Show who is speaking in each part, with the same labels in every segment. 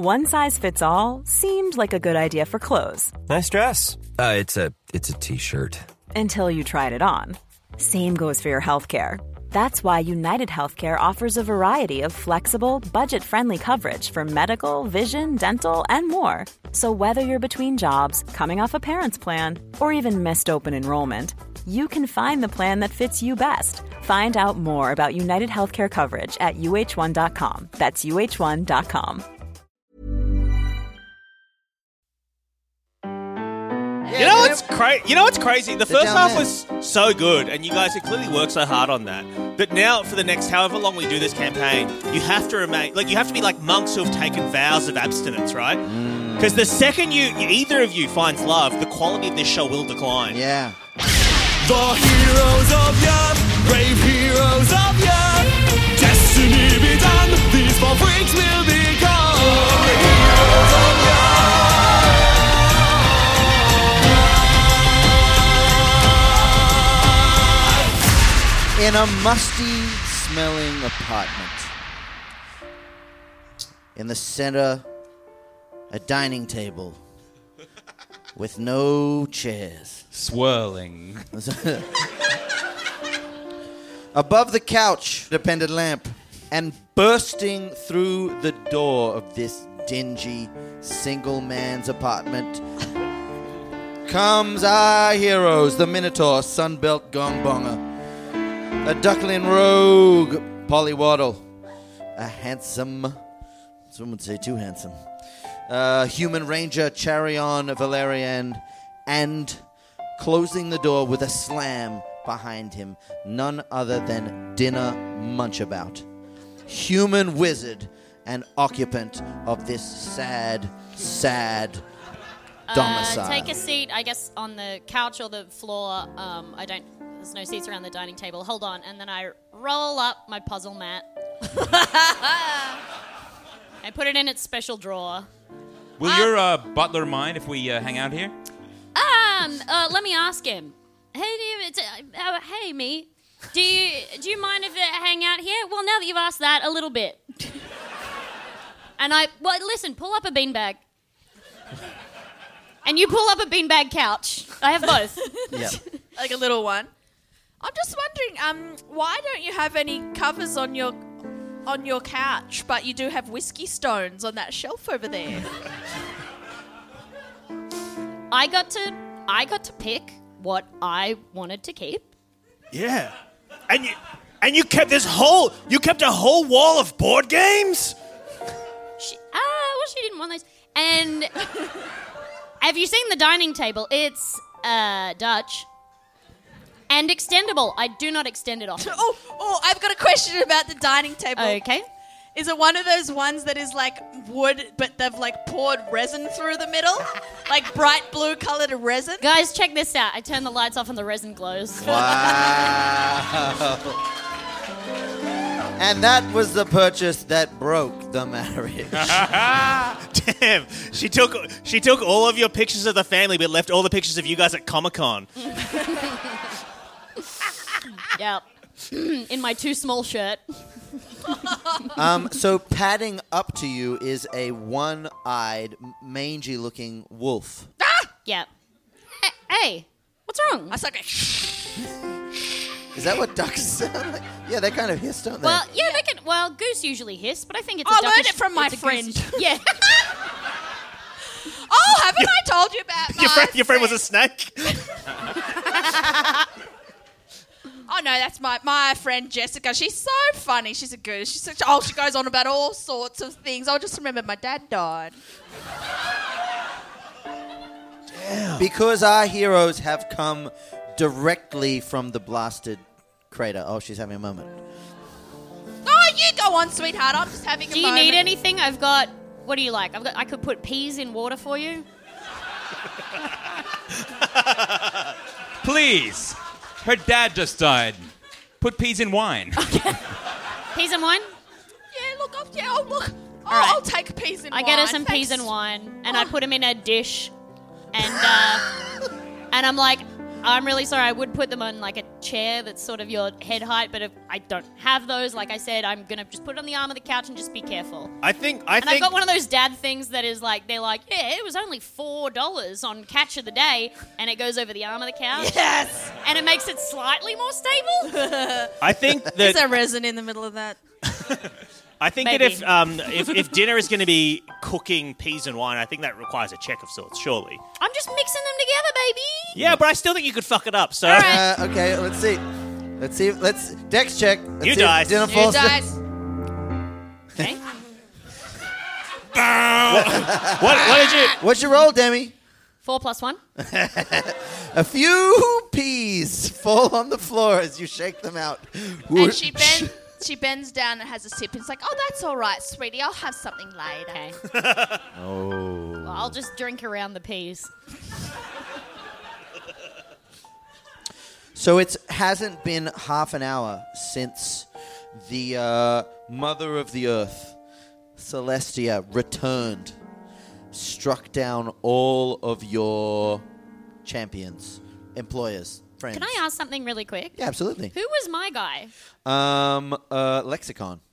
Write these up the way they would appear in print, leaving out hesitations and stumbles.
Speaker 1: One size fits all seemed like a good idea for clothes.
Speaker 2: Nice dress. It's a t-shirt.
Speaker 1: Until you tried it on. Same goes for your healthcare. That's why United Healthcare offers a variety of flexible, budget-friendly coverage for medical, vision, dental, and more. So whether you're between jobs, coming off a parent's plan, or even missed open enrollment, you can find the plan that fits you best. Find out more about United Healthcare coverage at uh1.com. That's uh1.com.
Speaker 3: You know what's crazy? The first half was so good, and you guys have clearly worked so hard on that. But now, for the next however long we do this campaign, you have to remain you have to be like monks who have taken vows of abstinence, right? Because the second either of you finds love, the quality of this show will decline.
Speaker 4: Yeah.
Speaker 5: The heroes of Yum, brave heroes of Yum. Destiny be done, these four freaks will become the heroes of Yum.
Speaker 4: In a musty-smelling apartment, in the center, a dining table with no chairs.
Speaker 6: Swirling.
Speaker 4: Above the couch, a pendant lamp, and bursting through the door of this dingy, single man's apartment comes our heroes, the Minotaur, Sunbelt Gongbonger. A duckling rogue, Polly Waddle. A handsome, some would say too handsome, human ranger, Charion Valerian. And closing the door with a slam behind him, none other than Dinner Munchabout. Human wizard and occupant of this sad, sad domicile.
Speaker 7: Take a seat, I guess, on the couch or the floor. There's no seats around the dining table. Hold on. And then I roll up my puzzle mat. I put it in its special drawer.
Speaker 6: Will your butler mind if we hang out here?
Speaker 7: Let me ask him. Hey, me. Do you mind if I hang out here? Well, now that you've asked that, a little bit. And listen, pull up a beanbag. And you pull up a beanbag couch. I have both.
Speaker 4: Yeah.
Speaker 8: Like a little one. I'm just wondering, why don't you have any covers on your couch, but you do have whiskey stones on that shelf over there?
Speaker 7: I got to pick what I wanted to keep.
Speaker 3: Yeah. And you kept a whole wall of board games?
Speaker 7: She didn't want those. And have you seen the dining table? It's Dutch. And extendable. I do not extend it off.
Speaker 8: Oh, I've got a question about the dining table.
Speaker 7: Okay.
Speaker 8: Is it one of those ones that is like wood, but they've like poured resin through the middle? Like bright blue coloured resin?
Speaker 7: Guys, check this out. I turn the lights off and the resin glows.
Speaker 4: Wow. And that was the purchase that broke the marriage.
Speaker 3: Damn. She took all of your pictures of the family but left all the pictures of you guys at Comic-Con.
Speaker 7: Yep. In my too small shirt.
Speaker 4: So padding up to you is a one-eyed, mangy-looking wolf.
Speaker 7: Yeah. Hey, what's wrong?
Speaker 8: I suck it.
Speaker 4: Is that what ducks sound like? Yeah, they kind of hiss, don't they?
Speaker 7: Well, yeah, they can. Well, goose usually hiss, but I think it's a
Speaker 8: I
Speaker 7: duckish...
Speaker 8: learned it from my
Speaker 7: it's a
Speaker 8: friend.
Speaker 7: goose- Yeah.
Speaker 8: Oh, haven't I told you about my
Speaker 3: Your friend was a snake?
Speaker 8: Oh, no, that's my friend Jessica. She's so funny. She's a goose. She goes on about all sorts of things. I just remember my dad died.
Speaker 4: Damn. Because our heroes have come directly from the blasted crater. Oh, she's having a moment.
Speaker 8: Oh, you go on, sweetheart. I'm just having a moment.
Speaker 7: Do you need anything? I've got... What do you like? I could put peas in water for you.
Speaker 6: Please. Her dad just died. Put peas in wine.
Speaker 7: Peas and wine?
Speaker 8: Yeah, look. Look. Oh,
Speaker 7: right.
Speaker 8: I'll take peas and wine.
Speaker 7: I get her some
Speaker 8: Thanks.
Speaker 7: peas and wine, and I put them in a dish, and I'm like, I'm really sorry. I would put them on like a chair that's sort of your head height, but if I don't have those, like I said, I'm gonna just put it on the arm of the couch and just be careful.
Speaker 3: I think.
Speaker 7: I've got one of those dad things that is like, they're like, yeah, it was only $4 on Catch of the Day, and it goes over the arm of the couch.
Speaker 8: Yes.
Speaker 7: And it makes it slightly more stable.
Speaker 3: I think that
Speaker 8: Is there resin in the middle of that?
Speaker 3: I think
Speaker 7: Maybe.
Speaker 3: that if dinner is going to be cooking peas and wine, I think that requires a check of sorts. Surely.
Speaker 7: I'm just mixing them together, baby.
Speaker 3: Yeah, but I still think you could fuck it up. So.
Speaker 7: All right.
Speaker 4: Okay, let's see. Let's Dex check. Let's
Speaker 3: You
Speaker 4: see if
Speaker 3: dice.
Speaker 4: Dinner
Speaker 8: You
Speaker 4: falls
Speaker 8: guys.
Speaker 7: Okay.
Speaker 3: What did you?
Speaker 4: What's your roll, Demi?
Speaker 7: 4 + 1.
Speaker 4: A few peas fall on the floor as you shake them out.
Speaker 8: And she bends down and has a sip. And it's like, oh, that's all right, sweetie. I'll have something later.
Speaker 7: Okay.
Speaker 4: Oh.
Speaker 7: Well, I'll just drink around the peas.
Speaker 4: So it hasn't been half an hour since the Mother of the Earth, Celestia, returned, struck down all of your champions, employers, friends.
Speaker 7: Can I ask something really quick?
Speaker 4: Yeah, absolutely.
Speaker 7: Who was my guy?
Speaker 4: Lexicon.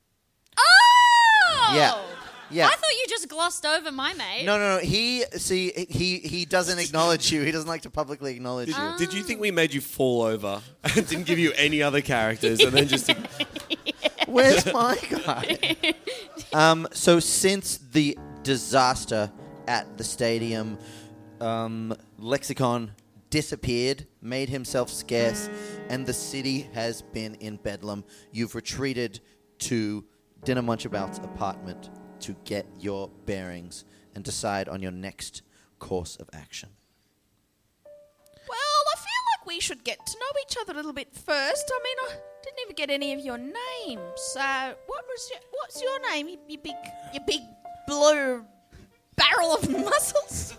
Speaker 7: Oh!
Speaker 4: Yeah.
Speaker 7: I thought you just glossed over my mate.
Speaker 4: No. He doesn't acknowledge you. He doesn't like to publicly acknowledge you.
Speaker 5: Did you think we made you fall over and didn't give you any other characters and then just...
Speaker 4: Where's my guy? So since the disaster at the stadium, Lexicon disappeared, made himself scarce, and the city has been in bedlam. You've retreated to Dinner Munchabout's apartment to get your bearings and decide on your next course of action.
Speaker 8: Well, I feel like we should get to know each other a little bit first. I mean, I didn't even get any of your names. What's your name? You big blue barrel of muscles.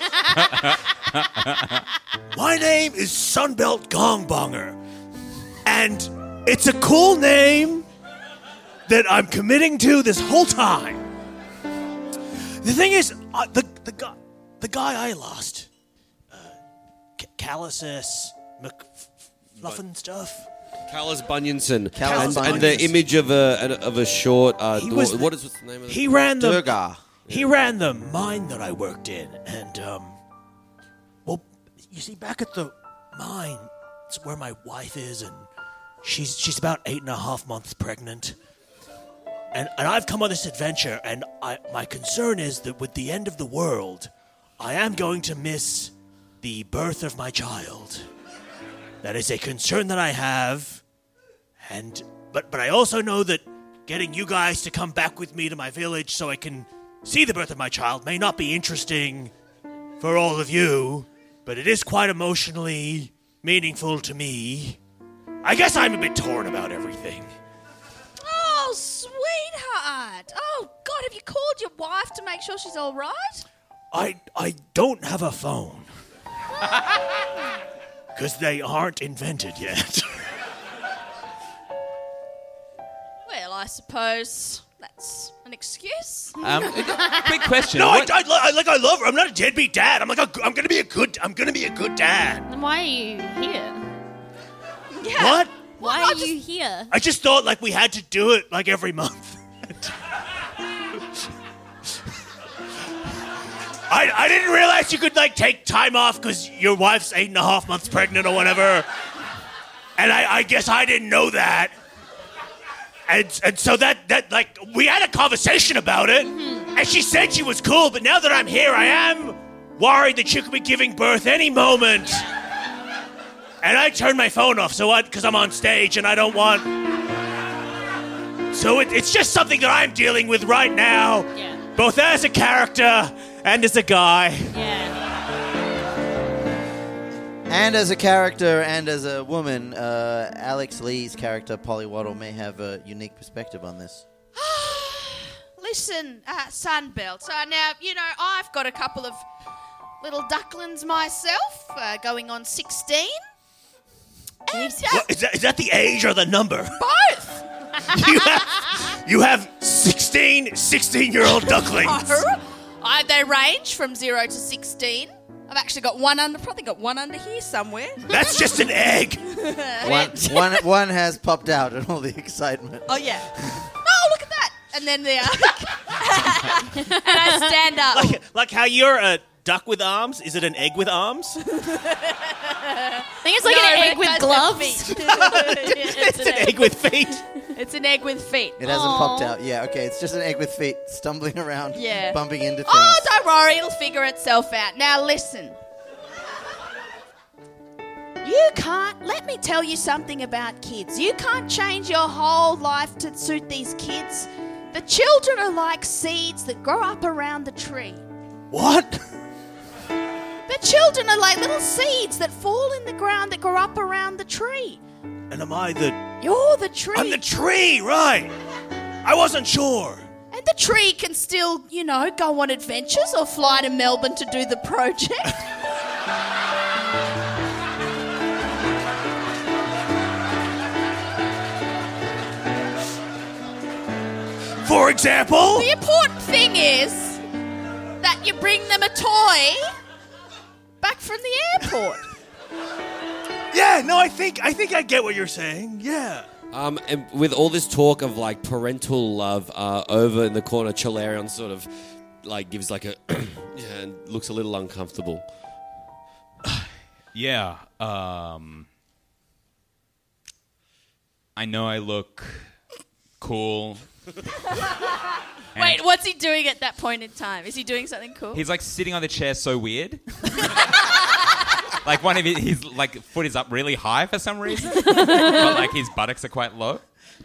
Speaker 3: My name is Sunbelt Gongbonger, and it's a cool name that I'm committing to this whole time. The thing is, the guy I lost, Callusus, McFluffin stuff.
Speaker 5: Callus Bunyanson.
Speaker 4: Callus
Speaker 5: And the
Speaker 4: Bunyanson.
Speaker 5: image of a short...
Speaker 3: He was
Speaker 5: what's the name of
Speaker 3: He ran the
Speaker 4: Durgar.
Speaker 3: He ran the mine that I worked in, and well, you see, back at the mine, it's where my wife is, and she's about 8.5 months pregnant, and I've come on this adventure, and my concern is that with the end of the world, I am going to miss the birth of my child. That is a concern that I have, but I also know that getting you guys to come back with me to my village so I can see the birth of my child may not be interesting for all of you, but it is quite emotionally meaningful to me. I guess I'm a bit torn about everything.
Speaker 8: Oh, sweetheart. Oh, God, have you called your wife to make sure she's all right?
Speaker 3: I don't have a phone. Because they aren't invented yet.
Speaker 8: Well, I suppose that's an excuse.
Speaker 6: Quick question.
Speaker 3: No,
Speaker 6: What-
Speaker 3: I love her. I'm not a deadbeat dad. I'm gonna be a good dad.
Speaker 7: Then why are you here?
Speaker 8: Yeah.
Speaker 3: What?
Speaker 7: Why
Speaker 8: Well,
Speaker 7: are you here?
Speaker 3: I just thought like we had to do it like every month. I didn't realize you could like take time off because your wife's 8.5 months pregnant or whatever. And I guess I didn't know that. And so that like we had a conversation about it, and she said she was cool. But now that I'm here, I am worried that she could be giving birth any moment. And I turned my phone off, because I'm on stage and I don't want. So it's just something that I'm dealing with right now,
Speaker 7: Yeah.
Speaker 3: both as a character and as a guy.
Speaker 7: Yeah.
Speaker 4: And as a character and as a woman, Alex Lee's character, Polly Waddle, may have a unique perspective on this.
Speaker 8: Listen, Sunbelt. Now, I've got a couple of little ducklings myself, going on 16. And,
Speaker 3: What, is that the age or the number?
Speaker 8: both.
Speaker 3: You have 16-year-old ducklings.
Speaker 8: They range from 0 to 16. I've actually got one under, probably got one under here somewhere.
Speaker 3: That's just an egg.
Speaker 4: One has popped out in all the excitement.
Speaker 8: Oh, yeah. Oh, look at that. And then and I stand up.
Speaker 3: Like how you're a duck with arms. Is it an egg with arms?
Speaker 7: I think it's like an egg with gloves.
Speaker 3: It's an egg with feet.
Speaker 8: It's an egg with feet.
Speaker 4: It hasn't popped out. Yeah, okay. It's just an egg with feet stumbling around, bumping into things.
Speaker 8: Oh, don't worry. It'll figure itself out. Now, listen. You can't... Let me tell you something about kids. You can't change your whole life to suit these kids. The children are like seeds that grow up around the tree.
Speaker 3: What?
Speaker 8: The children are like little seeds that fall in the ground that grow up around the tree.
Speaker 3: And am I the...
Speaker 8: You're the tree.
Speaker 3: I'm the tree, right. I wasn't sure.
Speaker 8: And the tree can still, go on adventures or fly to Melbourne to do the project.
Speaker 3: For example?
Speaker 8: The important thing is that you bring them a toy back from the airport.
Speaker 3: Yeah, no, I think I get what you're saying. Yeah.
Speaker 9: And with all this talk of like parental love, over in the corner, Chalarion sort of like gives like a and looks a little uncomfortable.
Speaker 6: Yeah. I know I look cool.
Speaker 8: Wait, what's he doing at that point in time? Is he doing something cool?
Speaker 6: He's like sitting on the chair so weird. Like one of his like foot is up really high for some reason, but like his buttocks are quite low.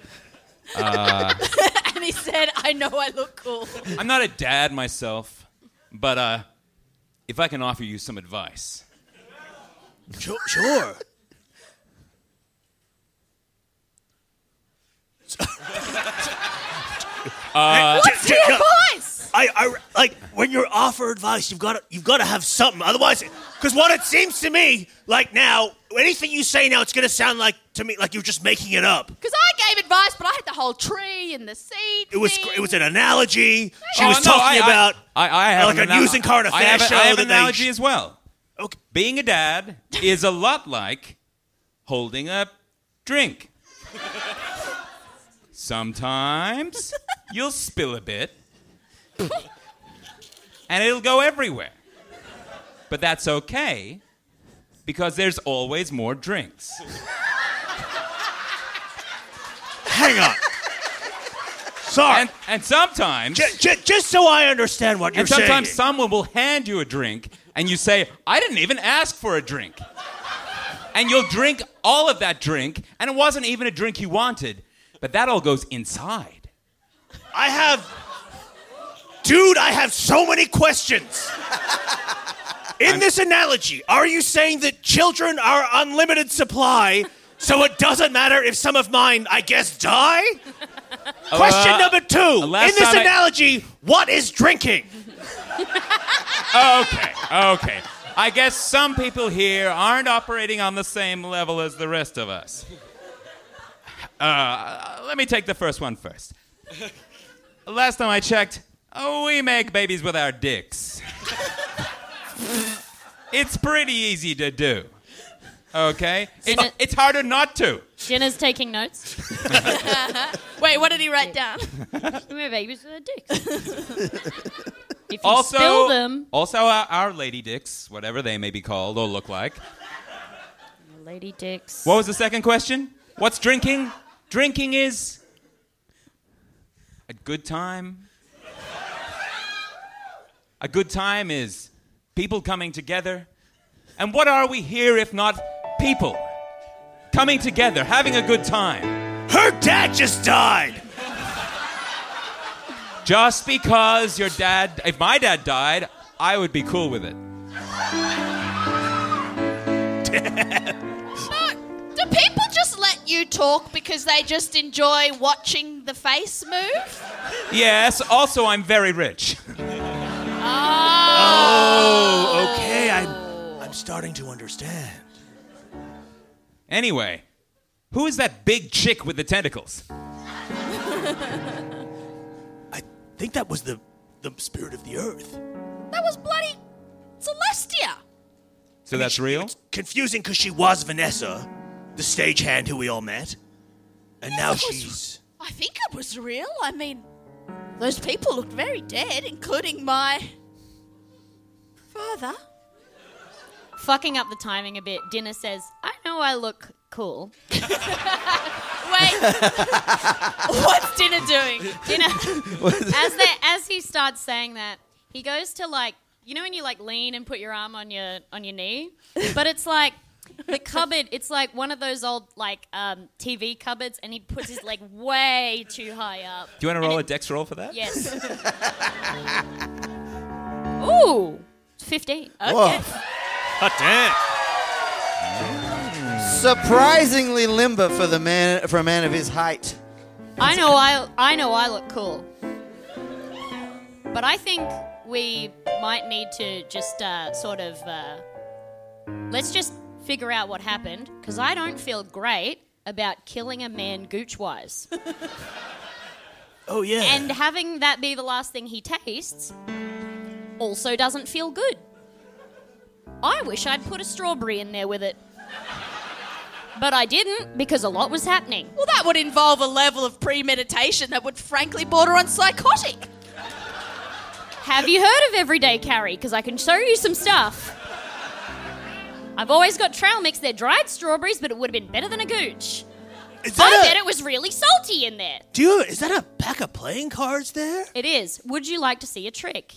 Speaker 8: And he said, "I know I look cool."
Speaker 6: I'm not a dad myself, but if I can offer you some advice.
Speaker 3: Sure.
Speaker 8: What's the advice?
Speaker 3: I like when you're offered advice, you've got to have something. Otherwise, because what it seems to me like now, anything you say now, it's going to sound like to me like you're just making it up.
Speaker 8: Because I gave advice, but I had the whole tree and the seed.
Speaker 3: It was an analogy. She was
Speaker 6: no,
Speaker 3: talking about
Speaker 6: I have
Speaker 3: like a news and current affairs show.
Speaker 6: I have
Speaker 3: that
Speaker 6: an analogy as well.
Speaker 3: Okay.
Speaker 6: Being a dad is a lot like holding a drink. Sometimes you'll spill a bit and it'll go everywhere. But that's okay because there's always more drinks.
Speaker 3: Hang on. Sorry.
Speaker 6: And sometimes...
Speaker 3: Just so I understand what you're saying.
Speaker 6: And sometimes someone will hand you a drink and you say, I didn't even ask for a drink. And you'll drink all of that drink and it wasn't even a drink you wanted. But that all goes inside.
Speaker 3: I have so many questions. In this analogy, are you saying that children are unlimited supply, so it doesn't matter if some of mine, I guess, die? Question number 2. In this analogy, what is drinking?
Speaker 6: Okay. I guess some people here aren't operating on the same level as the rest of us. Let me take the first one first. Last time I checked, we make babies with our dicks. It's pretty easy to do. Okay? It's harder not to.
Speaker 7: Jenna's taking notes.
Speaker 8: Wait, what did he write down?
Speaker 7: We're babies with our dicks. If you spill them...
Speaker 6: Also, our lady dicks, whatever they may be called or look like.
Speaker 7: Lady dicks.
Speaker 6: What was the second question? What's drinking? Drinking is a good time. A good time is people coming together. And what are we here if not people? Coming together, having a good time.
Speaker 3: Her dad just died.
Speaker 6: Just because your dad... If my dad died, I would be cool with it.
Speaker 8: Do people just let you talk because they just enjoy watching the face move?
Speaker 6: Yes, also I'm very rich.
Speaker 3: Oh, okay. I'm starting to understand.
Speaker 6: Anyway, who is that big chick with the tentacles?
Speaker 3: I think that was the spirit of the earth.
Speaker 8: That was bloody Celestia.
Speaker 6: So that's real?
Speaker 3: It's confusing because she was Vanessa, the stagehand who we all met. And now she's...
Speaker 8: I think it was real. I mean, those people looked very dead, including my father.
Speaker 7: Fucking up the timing a bit, Dinner says, I know I look cool.
Speaker 8: Wait. What's Dinner doing?
Speaker 7: Dinner, as he starts saying that, he goes to like, you know when you like lean and put your arm on your knee? But it's like the cupboard, it's like one of those old like TV cupboards, and he puts his leg way too high up.
Speaker 6: Do you want to roll a dex roll for that?
Speaker 7: Yes. Ooh, 15. Okay.
Speaker 4: Whoa.
Speaker 3: Hot damn.
Speaker 4: Surprisingly limber for a man of his height.
Speaker 7: I know I look cool. But I think we might need to just let's just figure out what happened, because I don't feel great about killing a man gooch-wise.
Speaker 3: Oh, yeah.
Speaker 7: And having that be the last thing he tastes also doesn't feel good. I wish I'd put a strawberry in there with it. But I didn't, because a lot was happening.
Speaker 8: Well, that would involve a level of premeditation that would frankly border on psychotic.
Speaker 7: Have you heard of Everyday Carry? Because I can show you some stuff. I've always got trail mix. They're dried strawberries, but it would have been better than a gooch. I bet it was really salty in there.
Speaker 3: Is that a pack of playing cards there?
Speaker 7: It is. Would you like to see a trick?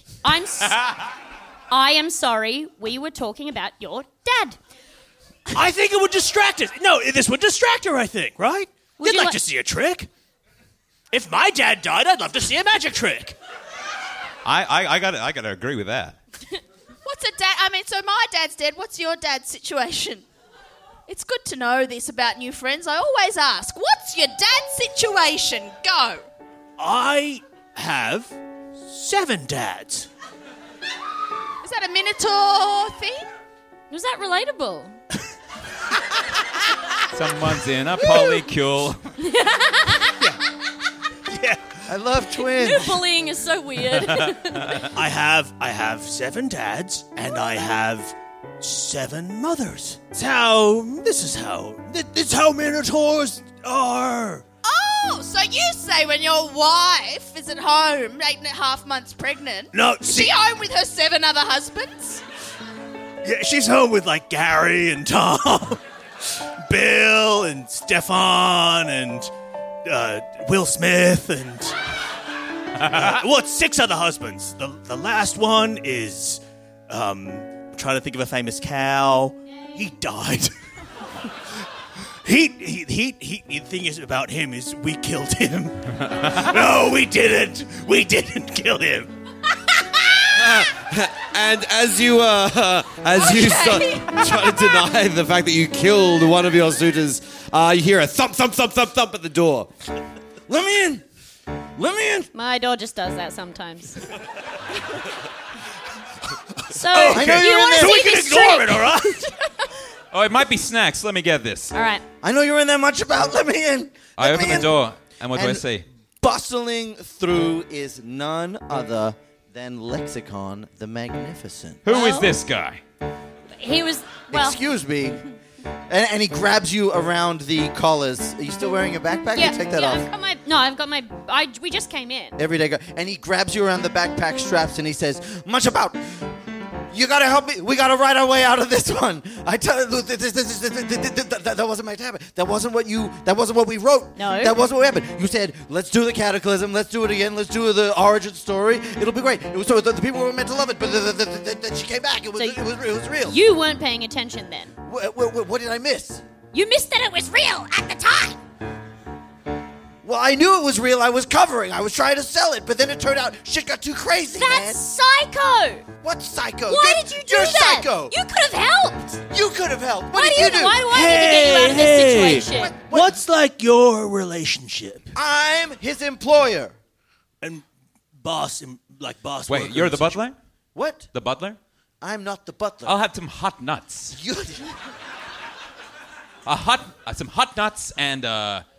Speaker 7: I am sorry. We were talking about your dad.
Speaker 3: I think it would distract us. No, this would distract her, I think, right?
Speaker 7: Would
Speaker 3: You'd
Speaker 7: you
Speaker 3: like to see a trick? If my dad died, I'd love to see a magic trick.
Speaker 6: I gotta agree with that.
Speaker 8: What's a dad? I mean, so my dad's dead. What's your dad's situation? It's good to know this about new friends. I always ask, what's your dad's situation? Go.
Speaker 3: I have 7 dads.
Speaker 8: Is that a Minotaur thing?
Speaker 7: Was that relatable?
Speaker 6: Someone's in a polycule.
Speaker 3: Yeah.
Speaker 4: I love twins.
Speaker 7: New bullying is so weird.
Speaker 3: I have 7 dads, and I have 7 mothers. This is how Minotaurs are.
Speaker 8: Oh, so you say when your wife is at home, 8.5 months pregnant,
Speaker 3: No,
Speaker 8: is she home with her 7 other husbands?
Speaker 3: Yeah, she's home with like Gary and Tom, Bill and Stefan and Will Smith and it's 6 other husbands. The last one is I'm trying to think of a famous cow. He died. The thing is about him is we killed him. No, we didn't. We didn't kill him.
Speaker 9: And as you start trying to deny the fact that you killed one of your suitors, you hear a thump, thump, thump, thump, thump at the door. Let me in. Let me in.
Speaker 7: My door just does that sometimes. So
Speaker 4: I know you're in there.
Speaker 3: So we can ignore it, all right?
Speaker 6: Oh, it might be snacks. Let me get this.
Speaker 7: All right.
Speaker 4: I know you're in there much about. Let me in.
Speaker 6: I
Speaker 4: Let
Speaker 6: open
Speaker 4: me
Speaker 6: the
Speaker 4: in.
Speaker 6: door, and what do I
Speaker 4: And-
Speaker 6: see?
Speaker 4: Bustling through is none other than Lexicon the Magnificent.
Speaker 6: Who is this guy?
Speaker 7: He was,
Speaker 4: Excuse me. And he grabs you around the collars. Are you still wearing a backpack?
Speaker 7: yeah,
Speaker 4: You take that
Speaker 7: yeah,
Speaker 4: off.
Speaker 7: we just came in.
Speaker 4: Everyday guy. And he grabs you around the backpack straps and he says, much about. You gotta help me. We gotta ride our way out of this one. I tell you, that wasn't my habit. That wasn't what we wrote.
Speaker 7: No.
Speaker 4: That wasn't what happened. You said, let's do the cataclysm. Let's do it again. Let's do the origin story. It'll be great. It was, so the people were meant to love it, but then she came back. It was real.
Speaker 7: You weren't paying attention then.
Speaker 4: What did I miss?
Speaker 7: You missed that it was real at the time.
Speaker 4: Well, I knew it was real. I was covering. I was trying to sell it, but then it turned out shit got too crazy, man.
Speaker 7: That's psycho.
Speaker 4: What's psycho?
Speaker 7: Why did you do
Speaker 4: You're
Speaker 7: that?
Speaker 4: psycho.
Speaker 7: You could have helped.
Speaker 4: You could have helped.
Speaker 7: Why
Speaker 4: What
Speaker 7: do
Speaker 4: did you do?
Speaker 7: Why do I need to get you out of this situation?
Speaker 3: What's like your relationship?
Speaker 4: I'm his employer.
Speaker 3: And boss.
Speaker 6: Wait,
Speaker 3: worker
Speaker 6: you're the
Speaker 3: and such.
Speaker 6: butler?
Speaker 4: What?
Speaker 6: The butler?
Speaker 4: I'm not the butler.
Speaker 6: I'll have some hot nuts.
Speaker 4: You-
Speaker 6: Some hot nuts and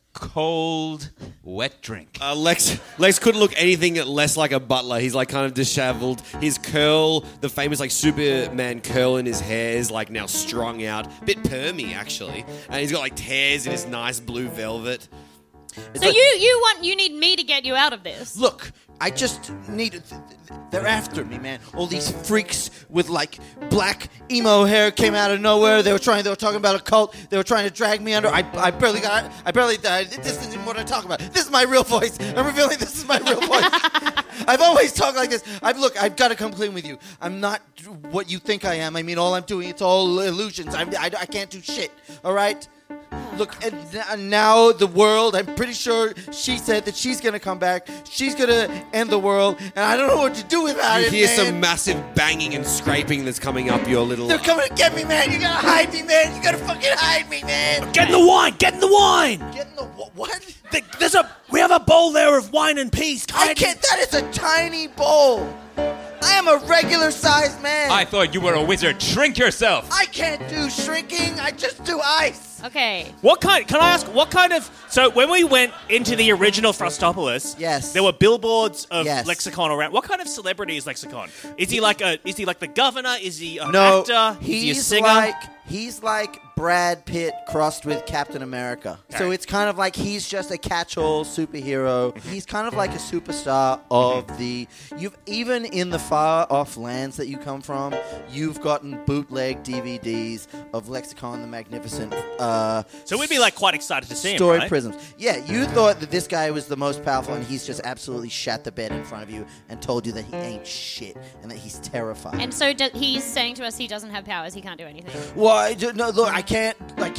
Speaker 6: cold, wet drink.
Speaker 9: Lex couldn't look anything less like a butler. He's like kind of disheveled. His curl, the famous like Superman curl in his hair is like now strung out. A bit permy actually. And he's got like tears in his nice blue velvet.
Speaker 7: So you need me to get you out of this.
Speaker 4: Look, I just need... They're after me, man. All these freaks with, like, black emo hair came out of nowhere. They were talking about a cult. They were trying to drag me under. I barely died. This isn't what I talk about. This is my real voice. I'm revealing this is my real voice. I've always talked like this. I've got to come clean with you. I'm not what you think I am. I mean, all I'm doing, it's all illusions. I can't do shit, all right? Look, and now the world, I'm pretty sure she said that she's going to come back. She's going to end the world, and I don't know what to do without it,
Speaker 9: You hear
Speaker 4: man.
Speaker 9: some massive banging and scraping that's coming up your little...
Speaker 4: They're coming to get me, man. You got to hide me, man. You got to fucking hide me, man.
Speaker 3: Get in the wine! Get in the wine!
Speaker 4: Get in the... What?
Speaker 3: We have a bowl there of wine and peas.
Speaker 4: I can't... That is a tiny bowl. I am a regular-sized man.
Speaker 6: I thought you were a wizard. Shrink yourself.
Speaker 4: I can't do shrinking. I just do ice.
Speaker 7: Okay.
Speaker 3: Can I ask, what kind of... So when we went into the original Frostopolis,
Speaker 4: Yes.
Speaker 3: there were billboards of
Speaker 4: Yes.
Speaker 3: Lexicon around. What kind of celebrity is Lexicon? Is he like the governor? Is he an
Speaker 4: No,
Speaker 3: actor? Is he a
Speaker 4: he's
Speaker 3: singer?
Speaker 4: he's like Brad Pitt crossed with Captain America. So
Speaker 3: Okay.
Speaker 4: it's kind of like he's just a catch-all superhero. He's kind of like a superstar of the... Even in the far-off lands that you come from, you've gotten bootleg DVDs of Lexicon the Magnificent.
Speaker 3: So we'd be like quite excited to see him,
Speaker 4: Story
Speaker 3: right?
Speaker 4: Prisms. Yeah, you thought that this guy was the most powerful, and he's just absolutely shat the bed in front of you and told you that he ain't shit and that he's terrified.
Speaker 7: And so he's saying to us he doesn't have powers. He can't do anything.
Speaker 4: Well, no, look, I can't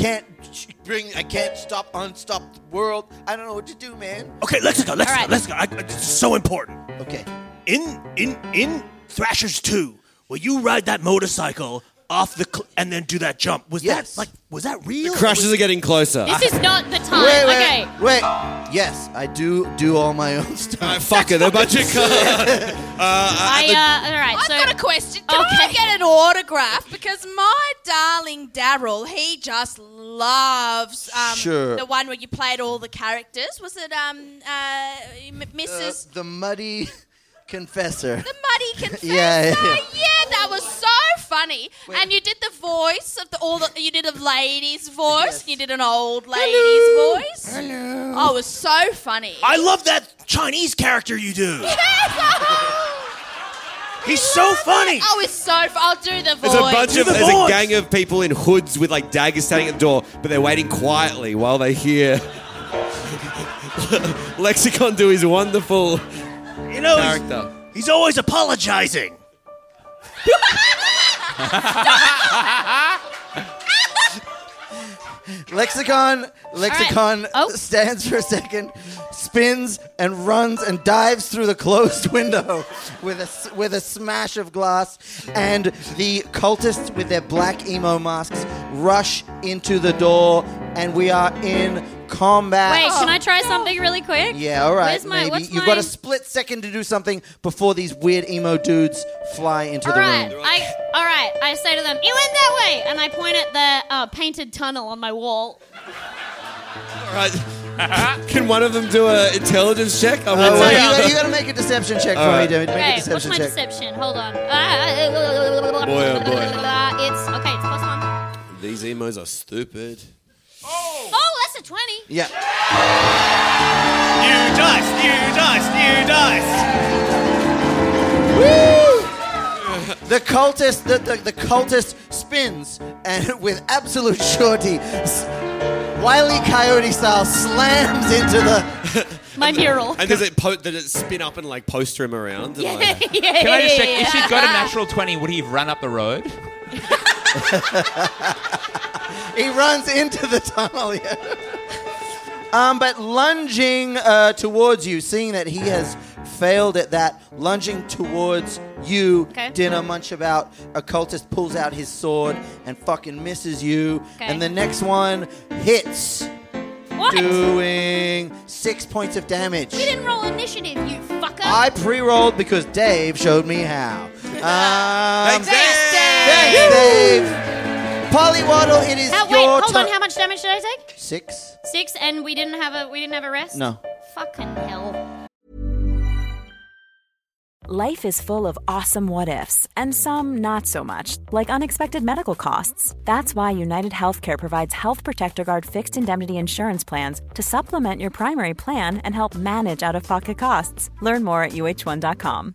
Speaker 4: unstop the world. I don't know what to do, man.
Speaker 3: Okay, Lexicon.
Speaker 7: All right.
Speaker 3: This is so important.
Speaker 4: Okay.
Speaker 3: In Thrashers 2, will you ride that motorcycle off the and then do that jump? Was
Speaker 4: Yes.
Speaker 3: was that real?
Speaker 9: Crashes are getting closer.
Speaker 7: This is not the time.
Speaker 4: Wait.
Speaker 7: Okay.
Speaker 4: Yes, I do all my own stuff.
Speaker 9: Fuck it, they're a bunch of
Speaker 7: All right.
Speaker 8: I've
Speaker 7: So
Speaker 8: got a question. Can I get an autograph? Because my darling Daryl, he just loves
Speaker 4: Sure.
Speaker 8: the one where you played all the characters. Was it Mrs.
Speaker 4: The Muddy Confessor.
Speaker 8: The Muddy Confessor?
Speaker 4: Yeah.
Speaker 8: Yeah, that was so funny. And you did the voice of you did a lady's voice.
Speaker 4: Yes.
Speaker 8: And you did an old lady's voice. Hello. Oh, it was so funny.
Speaker 3: I love that Chinese character you do. He's so funny.
Speaker 8: Oh, it's so I'll do the voice.
Speaker 9: There's a gang of people in hoods with like daggers standing at the door, but they're waiting quietly while they hear Lexicon do his wonderful character.
Speaker 3: He's always apologizing.
Speaker 4: Lexicon
Speaker 7: Oh.
Speaker 4: stands for a second, spins and runs and dives through the closed window with a smash of glass, and the cultists with their black emo masks rush into the door, and we are in combat.
Speaker 7: wait, can I try something really quick?
Speaker 4: Yeah, all right,
Speaker 7: What's
Speaker 4: maybe. You've got a split second to do something before these weird emo dudes fly into
Speaker 7: All
Speaker 4: the
Speaker 7: right,
Speaker 4: room.
Speaker 7: I say to them, you went that way, and I point at the painted tunnel on my wall.
Speaker 9: All right. Can one of them do an intelligence check?
Speaker 4: You got to make a deception check for me, David. Make a
Speaker 7: Okay, what's
Speaker 4: deception
Speaker 7: my
Speaker 4: check.
Speaker 7: deception? Hold on.
Speaker 9: Boy, oh boy.
Speaker 7: It's +1.
Speaker 9: These emos are stupid.
Speaker 7: Oh, that's a 20.
Speaker 4: Yeah.
Speaker 3: New dice.
Speaker 4: The cultist spins and with absolute surety, Wile E. Coyote style, slams into the.
Speaker 7: My mural.
Speaker 9: And does it spin up and like poster him around? And, like,
Speaker 6: Can I just check? If she'd got a natural 20, would he have run up the road?
Speaker 4: He runs into the tunnel. Yeah. But lunging towards you, seeing that he has failed at that, lunging towards you,
Speaker 7: Okay.
Speaker 4: Dinner Munchabout, a cultist pulls out his sword and fucking misses you.
Speaker 7: Okay.
Speaker 4: And the next one hits,
Speaker 7: What?
Speaker 4: doing 6 points of damage.
Speaker 7: You didn't roll initiative, you fucker.
Speaker 4: I pre-rolled because Dave showed me how.
Speaker 9: Thanks,
Speaker 4: Thanks, Dave. Pollywaddle, it is
Speaker 7: Wait,
Speaker 4: your
Speaker 7: hold
Speaker 4: turn.
Speaker 7: on. How much damage did I take?
Speaker 4: 6.
Speaker 7: 6, and we didn't have a rest.
Speaker 4: No.
Speaker 7: Fucking hell.
Speaker 1: Life is full of awesome what ifs, and some not so much, like unexpected medical costs. That's why United Healthcare provides Health Protector Guard fixed indemnity insurance plans to supplement your primary plan and help manage out-of-pocket costs. Learn more at uh1.com.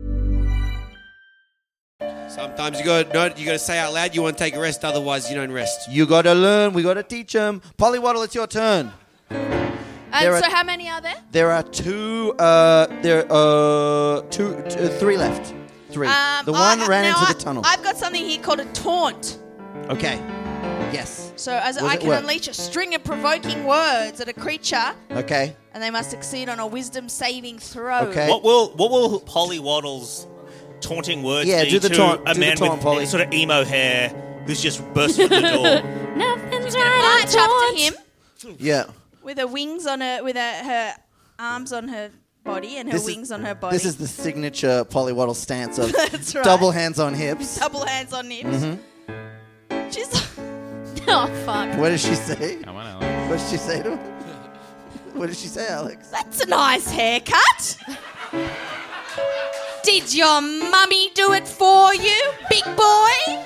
Speaker 9: Sometimes you gotta say out loud you want to take a rest, otherwise you don't rest.
Speaker 4: You gotta learn. We gotta teach them. Pollywaddle, it's your turn.
Speaker 8: And so how many are there?
Speaker 4: There are 2. 3 left. 3. The one ran into the tunnel.
Speaker 8: I've got something here called a taunt.
Speaker 4: Okay. Yes.
Speaker 8: So as
Speaker 4: Will
Speaker 8: I
Speaker 4: it
Speaker 8: can
Speaker 4: work?
Speaker 8: unleash a string of provoking words at a creature,
Speaker 4: Okay.
Speaker 8: and they must succeed on a wisdom saving throw.
Speaker 4: Okay.
Speaker 3: What will Pollywaddle's taunting words
Speaker 4: Yeah,
Speaker 3: be
Speaker 4: do the
Speaker 3: to
Speaker 4: taunt-
Speaker 3: a
Speaker 4: do the
Speaker 3: man
Speaker 4: taunt,
Speaker 3: with
Speaker 4: Polly.
Speaker 3: sort of emo hair who's just burst through the door?
Speaker 7: Nothing's
Speaker 8: Gonna
Speaker 7: right.
Speaker 8: march up to him
Speaker 4: Yeah.
Speaker 8: with her wings on her, her arms on her body and her wings on her body.
Speaker 4: This is the signature Pollywaddle stance of
Speaker 8: That's right.
Speaker 4: double hands on hips.
Speaker 8: Double hands on hips.
Speaker 4: Mm-hmm.
Speaker 8: She's
Speaker 7: Oh, fuck.
Speaker 4: What did she say?
Speaker 6: Come on, Alex.
Speaker 4: What did she say to him? What did she say, Alex?
Speaker 8: That's a nice haircut. Did your mummy do it for you, big boy?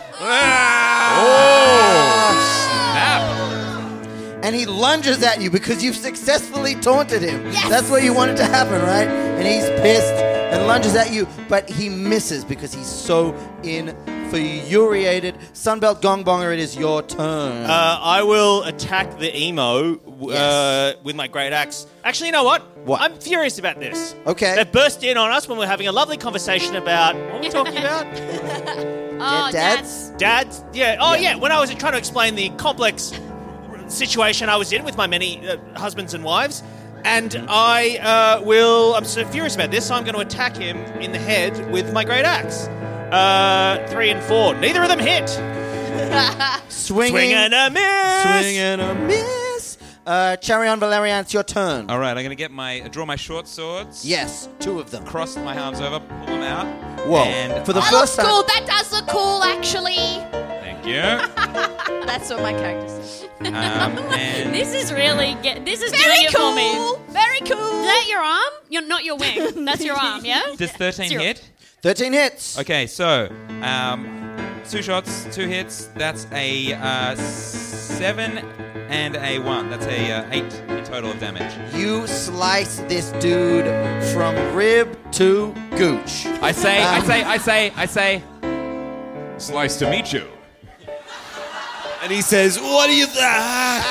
Speaker 4: And he lunges at you because you've successfully taunted him.
Speaker 8: Yes!
Speaker 4: That's what you wanted to happen, right? And he's pissed and lunges at you, but he misses because he's so infuriated. Sunbelt Gongbonger, it is your turn.
Speaker 3: I will attack the emo
Speaker 4: Yes.
Speaker 3: with my great axe. Actually, you know what?
Speaker 4: What?
Speaker 3: I'm furious about this.
Speaker 4: Okay.
Speaker 3: They burst in on us when we're having a lovely conversation about what were we talking about?
Speaker 7: Oh,
Speaker 4: Dads?
Speaker 3: Dads? Yeah. Oh, yeah. When I was trying to explain the complex situation I was in with my many husbands and wives, and I'm so furious about this, so I'm going to attack him in the head with my great axe. 3 and 4. Neither of them hit.
Speaker 4: Swinging.
Speaker 3: Swing and a miss.
Speaker 4: Swing and a miss. Charion Valerian, it's your turn.
Speaker 6: All right, I'm going to draw my short swords.
Speaker 4: Yes, 2 of them.
Speaker 6: Cross my arms over, pull them out.
Speaker 4: Whoa.
Speaker 6: And
Speaker 4: For the
Speaker 8: That
Speaker 4: first
Speaker 8: looks
Speaker 4: time.
Speaker 8: cool. That does look cool, actually.
Speaker 6: Thank you.
Speaker 8: That's what my character says.
Speaker 6: And
Speaker 7: This is really this is doing
Speaker 8: Very
Speaker 7: it for me.
Speaker 8: cool. Very cool.
Speaker 7: Is that your arm? Not your wing. That's your arm, yeah?
Speaker 6: does 13
Speaker 7: Zero.
Speaker 6: hit?
Speaker 4: 13 hits.
Speaker 6: Okay, so 2 shots, 2 hits. That's a 7 and a 1. That's a 8 in total of damage.
Speaker 4: You slice this dude from rib to gooch.
Speaker 6: I say, slice to meet you.
Speaker 9: And he says, "What do you Why?"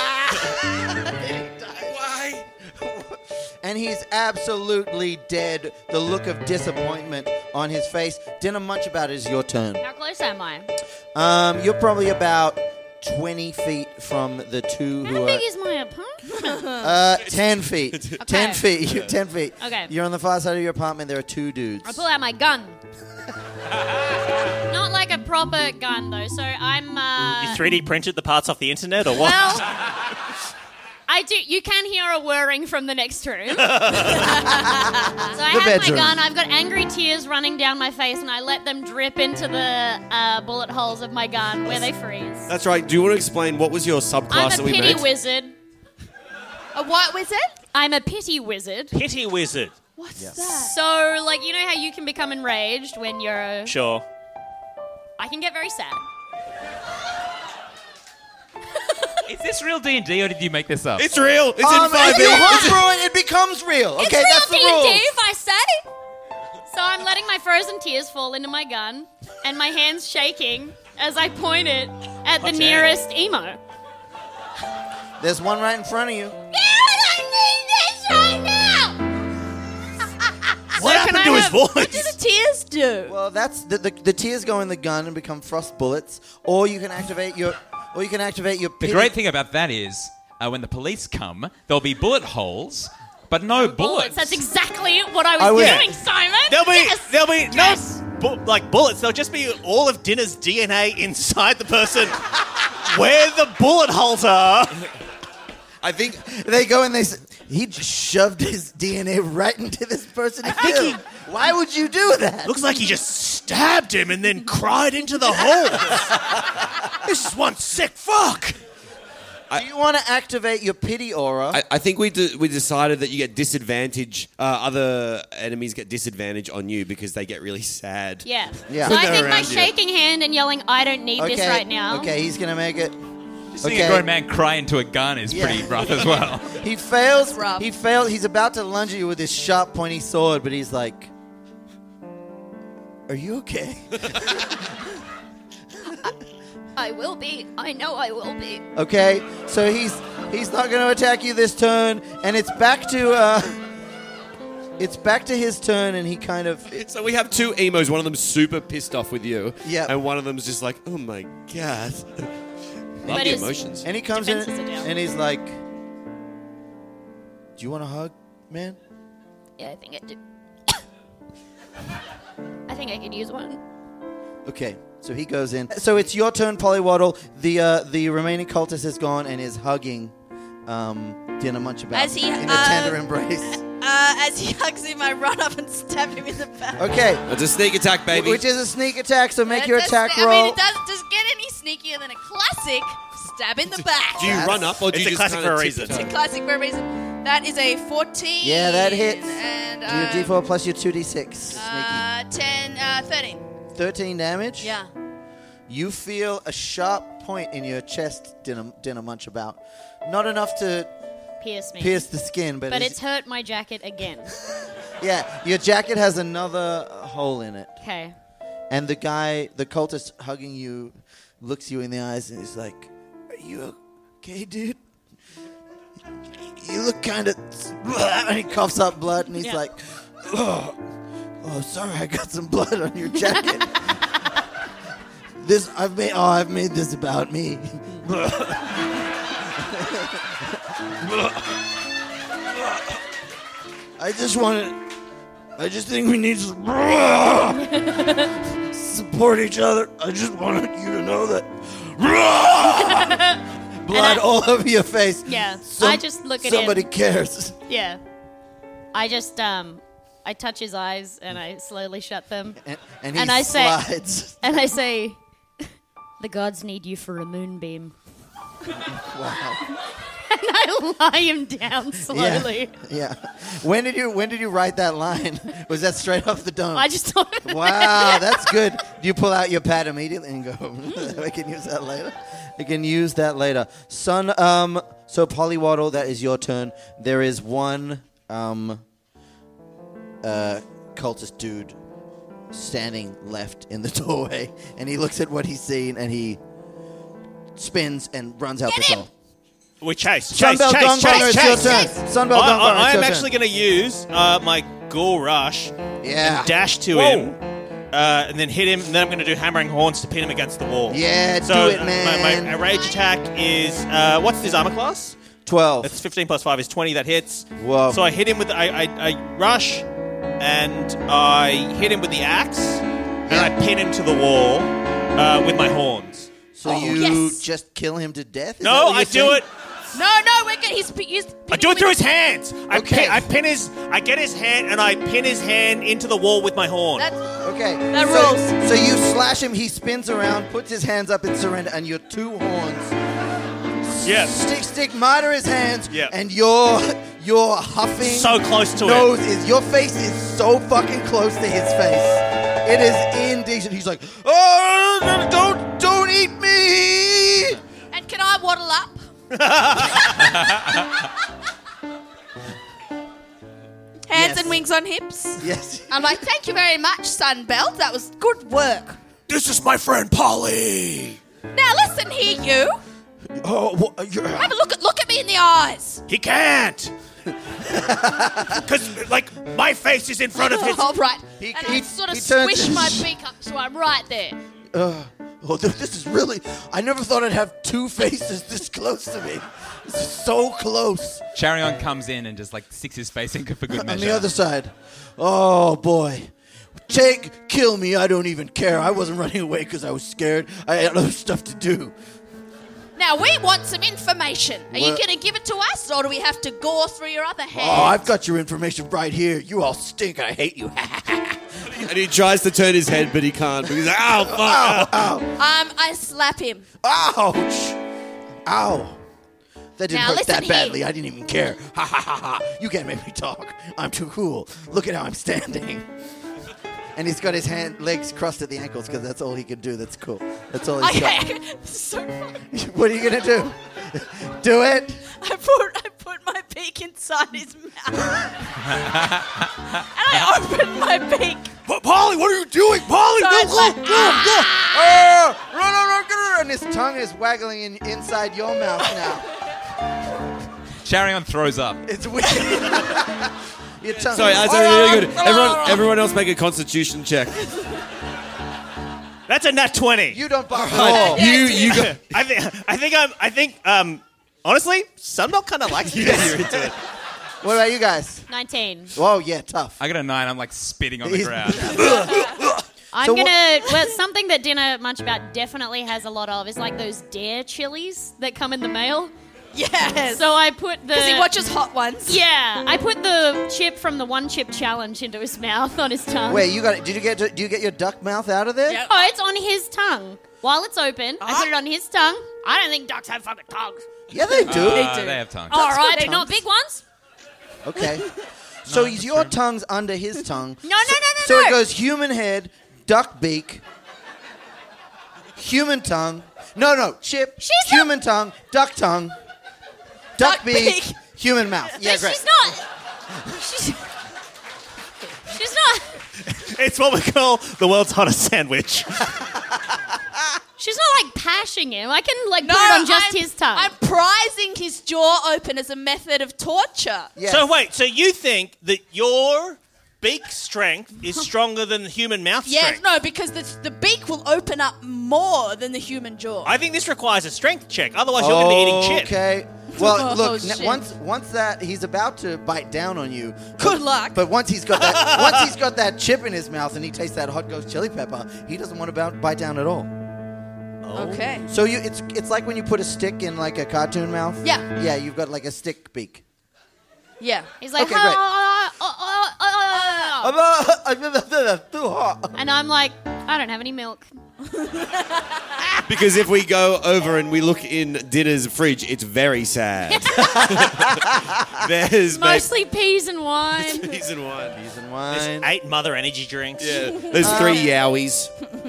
Speaker 4: And he's absolutely dead. The look of disappointment on his face. Dinner Munch About It is your turn.
Speaker 7: How close am I?
Speaker 4: You're probably about 20 feet from the 2
Speaker 7: How
Speaker 4: who
Speaker 7: big
Speaker 4: are...
Speaker 7: is my opponent?
Speaker 4: 10 feet. 10 feet. 10 feet.
Speaker 7: Okay.
Speaker 4: You're on the far side of your apartment. There are 2 dudes.
Speaker 7: I pull out my gun. Not like a proper gun, though. So I'm.
Speaker 3: You 3D printed the parts off the internet, or what?
Speaker 7: Well, I do. You can hear a whirring from the next room. So I have
Speaker 4: bedroom.
Speaker 7: my gun. I've got angry tears running down my face, and I let them drip into the bullet holes of my gun where they freeze.
Speaker 9: That's right. Do you want to explain what was your subclass
Speaker 7: I'm
Speaker 9: that
Speaker 7: a
Speaker 9: we
Speaker 7: pity
Speaker 9: made?
Speaker 7: wizard.
Speaker 8: A what wizard?
Speaker 7: I'm a pity wizard.
Speaker 3: Pity wizard.
Speaker 8: What's that?
Speaker 7: So, like, you know how you can become enraged when you're...
Speaker 3: Sure.
Speaker 7: I can get very sad.
Speaker 6: Is this real D&D or did you make this up?
Speaker 9: It's real. It's in
Speaker 4: If
Speaker 9: 5e.
Speaker 4: you homebrew it, it becomes real. Okay,
Speaker 7: It's real
Speaker 4: that's the
Speaker 7: D&D
Speaker 4: rule.
Speaker 7: if I say. So I'm letting my frozen tears fall into my gun, and my hand's shaking as I point it at the
Speaker 3: Watch
Speaker 7: nearest emo.
Speaker 4: There's one right in front of you.
Speaker 3: What happened to his voice?
Speaker 8: What do the tears do?
Speaker 4: Well, that's the tears go in the gun and become frost bullets, or you can activate your
Speaker 6: The
Speaker 4: pity-
Speaker 6: great thing about that is when the police come, there'll be bullet holes, but no bullets.
Speaker 7: That's exactly what I was doing, Simon.
Speaker 3: There'll be
Speaker 7: Yes.
Speaker 3: no bullets. There'll just be all of Dinner's DNA inside the person where the bullet holes are.
Speaker 4: I think they go and they say, he just shoved his DNA right into this person. Why would you do that?
Speaker 3: Looks like he just stabbed him and then cried into the hole. This is one sick fuck.
Speaker 4: Do you want to activate your pity aura?
Speaker 9: I think we decided that you get disadvantage. Other enemies get disadvantage on you because they get really sad.
Speaker 7: Yeah.
Speaker 4: Yeah.
Speaker 7: So I
Speaker 9: They're
Speaker 7: think by
Speaker 9: around you.
Speaker 7: shaking hand and yelling, I don't need this right now.
Speaker 4: Okay, he's going to make it.
Speaker 6: Just seeing a grown man cry into a gun is pretty rough as well.
Speaker 4: He fails.
Speaker 8: Rough.
Speaker 4: He failed. He's about to lunge at you with his sharp, pointy sword, but he's like, "Are you okay?"
Speaker 7: I will be. I know I will be.
Speaker 4: Okay, so he's not going to attack you this turn, and it's back to his turn, and he kind of.
Speaker 9: So we have two emos. One of them's super pissed off with you.
Speaker 4: Yeah.
Speaker 9: And one of them's just like, oh my God. Love
Speaker 7: But
Speaker 9: the
Speaker 7: his
Speaker 9: emotions.
Speaker 4: And he comes in,
Speaker 7: defenses are down.
Speaker 4: and he's like, "Do you want a hug, man?"
Speaker 7: Yeah, I think I do. I think I could use one.
Speaker 4: Okay, so he goes in. So it's your turn, Polywaddle. The remaining cultist is gone and is hugging Dinner Munchabout
Speaker 8: As he,
Speaker 4: in a tender embrace.
Speaker 8: As he hugs him, I run up and stab him in the back.
Speaker 4: Okay,
Speaker 9: It's a sneak attack, baby.
Speaker 4: which is a sneak attack. So make your
Speaker 8: That's-
Speaker 4: attack
Speaker 8: I
Speaker 4: roll.
Speaker 8: mean, it doesn't get any sneakier than a classic stab in the back.
Speaker 9: Do you run up or do
Speaker 3: It's
Speaker 9: you
Speaker 3: a
Speaker 9: just
Speaker 3: classic
Speaker 9: kinda
Speaker 3: for a reason.
Speaker 9: tiptoe?
Speaker 8: It's a classic for a reason. That is a 14.
Speaker 4: Yeah, that hits.
Speaker 8: And
Speaker 4: Do your D4 plus your 2d6. Sneaky.
Speaker 8: 13.
Speaker 4: 13 damage.
Speaker 8: Yeah.
Speaker 4: You feel a sharp point in your chest, Dinner Munchabout. Not enough to
Speaker 7: Pierce me.
Speaker 4: pierce the skin, but
Speaker 7: But
Speaker 4: as-
Speaker 7: it's hurt my jacket again.
Speaker 4: yeah, your jacket has another hole in it.
Speaker 7: Okay.
Speaker 4: And the cultist hugging you, looks you in the eyes and is like, "Are you okay, dude? You look kind of..." And he coughs up blood and he's
Speaker 7: Yeah.
Speaker 4: like, "Oh, sorry, I got some blood on your jacket. I've made this about me." I just think we need to support each other. I just wanted you to know that. Blood all over your face.
Speaker 7: Yeah. I just look at
Speaker 4: Somebody
Speaker 7: him.
Speaker 4: cares.
Speaker 7: Yeah. I just, I touch his eyes and I slowly shut them.
Speaker 4: And he
Speaker 7: And I say-
Speaker 4: slides.
Speaker 7: And I say, the gods need you for a moonbeam.
Speaker 4: Wow.
Speaker 7: And I lie him down slowly.
Speaker 4: Yeah. When did you write that line? Was that straight off the dome?
Speaker 7: I just thought of it.
Speaker 4: Wow, that's good. Do you pull out your pad immediately and go, I can use that later? I can use that later. Son, so Polywaddle, that is your turn. There is one cultist dude standing left in the doorway, and he looks at what he's seen, and he spins and runs out the door.
Speaker 3: We chase.
Speaker 4: Sunbelt Gongbanger, it's your turn. Sunbelt Gongbanger,
Speaker 3: I
Speaker 4: it's
Speaker 3: am
Speaker 4: your
Speaker 3: actually
Speaker 4: turn.
Speaker 3: going to use my Ghoul Rush
Speaker 4: Yeah.
Speaker 3: and dash to him, and then hit him, and then I'm going to do Hammering Horns to pin him against the wall.
Speaker 4: Yeah,
Speaker 3: So
Speaker 4: do it, man.
Speaker 3: my rage attack is, what's his armor class?
Speaker 4: 12.
Speaker 3: It's 15 plus 5 is 20, that hits.
Speaker 4: Whoa.
Speaker 3: So I hit him with, I rush, and I hit him with the axe, and I pin him to the wall with my horns.
Speaker 4: So you
Speaker 8: yes.
Speaker 4: just kill him to death? Is that
Speaker 3: No,
Speaker 4: what
Speaker 3: I
Speaker 4: you're
Speaker 3: do
Speaker 4: saying?
Speaker 3: it.
Speaker 8: No, we're good. He's
Speaker 3: I do it through his hands.
Speaker 4: Okay.
Speaker 3: I get his hand and I pin his hand into the wall with my horn.
Speaker 4: Okay.
Speaker 8: That
Speaker 4: so,
Speaker 8: rules.
Speaker 4: So you slash him, he spins around, puts his hands up in surrender, and your two horns stick murder his hands,
Speaker 3: Yeah.
Speaker 4: and your huffing
Speaker 3: So close to
Speaker 4: nose is your face is so fucking close to his face. It is indecent. He's like, "Oh, don't eat me!"
Speaker 8: And can I waddle up? Hands
Speaker 4: Yes.
Speaker 8: and wings on hips.
Speaker 4: Yes.
Speaker 8: I'm like, thank you very much, Sunbelt. That was good work.
Speaker 3: This is my friend Polly.
Speaker 8: Now listen here, you.
Speaker 4: Oh,
Speaker 8: Have a look at me in the eyes.
Speaker 3: He can't. Because, like, my face is in front of his.
Speaker 8: All right.
Speaker 4: He-
Speaker 8: And
Speaker 4: he-
Speaker 8: I sort of
Speaker 4: he turns-
Speaker 8: squish my beak up so I'm right there.
Speaker 4: this is really. I never thought I'd have two faces this close to me. This is so close.
Speaker 6: Charion comes in and just like sticks his face in for good
Speaker 4: On
Speaker 6: measure.
Speaker 4: the other side. Oh boy. Kill me, I don't even care. I wasn't running away because I was scared. I had other stuff to do.
Speaker 8: Now we want some information. Are you
Speaker 4: Well-
Speaker 8: going to give it to us, or do we have to gore through your other hand?
Speaker 4: Oh, I've got your information right here. You all stink. I hate you.
Speaker 9: And he tries to turn his head, but he can't. Because he's like, ow, fuck.
Speaker 8: I slap him.
Speaker 4: Ouch! Ow! That didn't
Speaker 8: Now
Speaker 4: hurt
Speaker 8: listen
Speaker 4: that badly.
Speaker 8: here.
Speaker 4: I didn't even care. Ha ha ha ha! You can't make me talk. I'm too cool. Look at how I'm standing. And he's got his legs crossed at the ankles because that's all he can do. That's cool. That's all he's got.
Speaker 8: Okay, so funny.
Speaker 4: What are you gonna do? Do it?
Speaker 8: I put my beak inside his mouth. And I opened my beak.
Speaker 4: Polly, what are you doing? Polly,
Speaker 8: So
Speaker 4: no,
Speaker 8: it's like,
Speaker 4: run. And his tongue is waggling inside your mouth now.
Speaker 6: Charion throws up.
Speaker 4: It's weird. Your tongue.
Speaker 9: Sorry, that's really good. Everyone else make a constitution check.
Speaker 3: That's a nat 20.
Speaker 4: You don't bark at all.
Speaker 9: You go.
Speaker 3: I think honestly, Sunbelt kind of likes me.
Speaker 9: Yeah, you're into it.
Speaker 4: What about you guys?
Speaker 7: 19.
Speaker 4: Oh, yeah, tough.
Speaker 6: I got a 9. I'm like spitting on the ground.
Speaker 7: Something that Dinner Munch About definitely has a lot of is like those Dare chilies that come in the mail.
Speaker 8: Yes.
Speaker 7: So I put the...
Speaker 8: Because he watches Hot Ones.
Speaker 7: Yeah, I put the chip from the One Chip Challenge into his mouth on his tongue.
Speaker 4: Wait, you got it? Do you get your duck mouth out of there?
Speaker 8: Yep.
Speaker 7: Oh, it's on his tongue. While it's open, I put it on his tongue. I don't think ducks have fucking tongues.
Speaker 4: Yeah, they do.
Speaker 6: They have tongues.
Speaker 7: All right,
Speaker 8: good
Speaker 7: they're not big ones.
Speaker 4: Okay. So your tongue's under his tongue.
Speaker 7: No.
Speaker 4: So it goes human head, duck beak, human tongue. No, Chip. Human tongue, duck beak, human mouth. Yeah,
Speaker 7: But
Speaker 4: great.
Speaker 7: She's not.
Speaker 3: It's what we call the world's hottest sandwich.
Speaker 7: She's not like pashing him. I can like put it on just his tongue.
Speaker 8: I'm prizing his jaw open as a method of torture.
Speaker 4: Yes.
Speaker 3: So wait, so you think that your beak strength is stronger than the human mouth
Speaker 8: Yes,
Speaker 3: strength?
Speaker 8: no, because the beak will open up more than the human jaw.
Speaker 3: I think this requires a strength check. Otherwise, you're going to be eating chip.
Speaker 4: Okay. Well,
Speaker 8: Oh,
Speaker 4: look.
Speaker 8: shit.
Speaker 4: Once that he's about to bite down on you.
Speaker 8: Good luck.
Speaker 4: But once he's got that chip in his mouth and he tastes that hot ghost chili pepper, he doesn't want to bite down at all.
Speaker 8: Okay.
Speaker 4: So it's like when you put a stick in like a cartoon mouth.
Speaker 8: Yeah.
Speaker 4: Yeah, you've got like a stick beak.
Speaker 8: Yeah.
Speaker 7: He's like,
Speaker 4: Okay, great. Too hot.
Speaker 7: and I'm like, I don't have any milk.
Speaker 9: Because if we go over and we look in Dinner's fridge, it's very sad. There's
Speaker 7: Mostly peas and wine.
Speaker 9: peas and wine.
Speaker 4: Peas and
Speaker 3: There's
Speaker 4: wine.
Speaker 3: 8 Mother Energy drinks.
Speaker 9: Yeah. There's 3 yowies.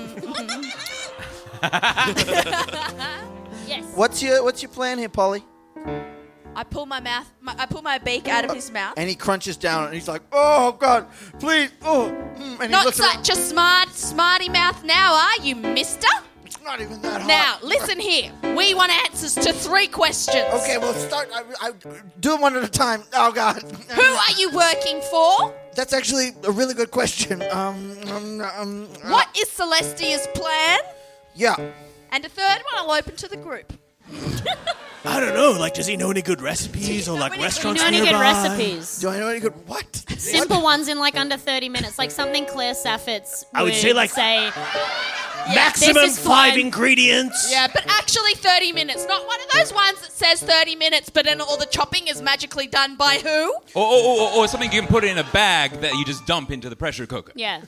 Speaker 7: Yes.
Speaker 4: What's your plan here, Polly?
Speaker 8: I pull my beak out of his mouth.
Speaker 4: And he crunches down and he's like, "Oh God, please!" And he
Speaker 8: Not
Speaker 4: looks around.
Speaker 8: such a smarty mouth now, are you, mister?
Speaker 4: It's not even that hot.
Speaker 8: Now, listen here. We want answers to 3 questions.
Speaker 4: Okay, we'll start. I do them one at a time. Oh God.
Speaker 8: Who are you working for?
Speaker 4: That's actually a really good question.
Speaker 8: What is Celestia's plan?
Speaker 4: Yeah.
Speaker 8: And a third one I'll open to the group.
Speaker 3: I don't know. Like, does he know any good recipes or like
Speaker 8: any-
Speaker 3: restaurants
Speaker 7: You know any
Speaker 3: nearby?
Speaker 7: good recipes?
Speaker 4: Do I know any good? What?
Speaker 7: Simple ones in like under 30 minutes, like something Claire Saffitz
Speaker 3: I would say, like,
Speaker 7: say
Speaker 3: Maximum
Speaker 7: this is
Speaker 3: 5
Speaker 7: fine.
Speaker 3: ingredients.
Speaker 8: Yeah, but actually 30 minutes. Not one of those ones that says 30 minutes, but then all the chopping is magically done by who?
Speaker 6: Or something you can put in a bag that you just dump into the pressure cooker.
Speaker 7: Yeah.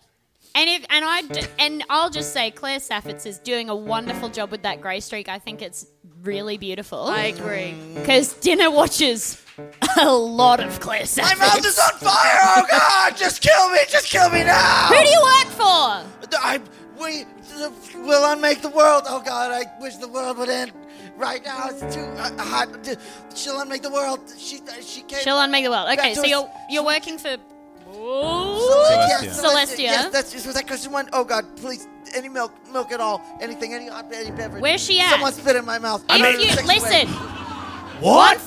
Speaker 7: And I'll just say Claire Saffitz is doing a wonderful job with that grey streak. I think it's really beautiful.
Speaker 8: I agree.
Speaker 7: Because Dinner watches a lot of Claire Saffitz.
Speaker 4: My mouth is on fire! Oh God! Just kill me! Just kill me now!
Speaker 7: Who do you work for?
Speaker 4: We'll unmake the world. Oh God! I wish the world would end right now. It's too hot. She'll unmake the world. She can't.
Speaker 7: She'll unmake the world. Okay,
Speaker 4: Back
Speaker 7: so
Speaker 4: to
Speaker 7: you're working for
Speaker 4: Celestia.
Speaker 7: Celestia.
Speaker 4: Yes, was that question 1? Oh God! Please, any milk at all, anything, any beverage.
Speaker 7: Where's she at?
Speaker 4: Someone spit in my mouth.
Speaker 7: Listen.
Speaker 3: What?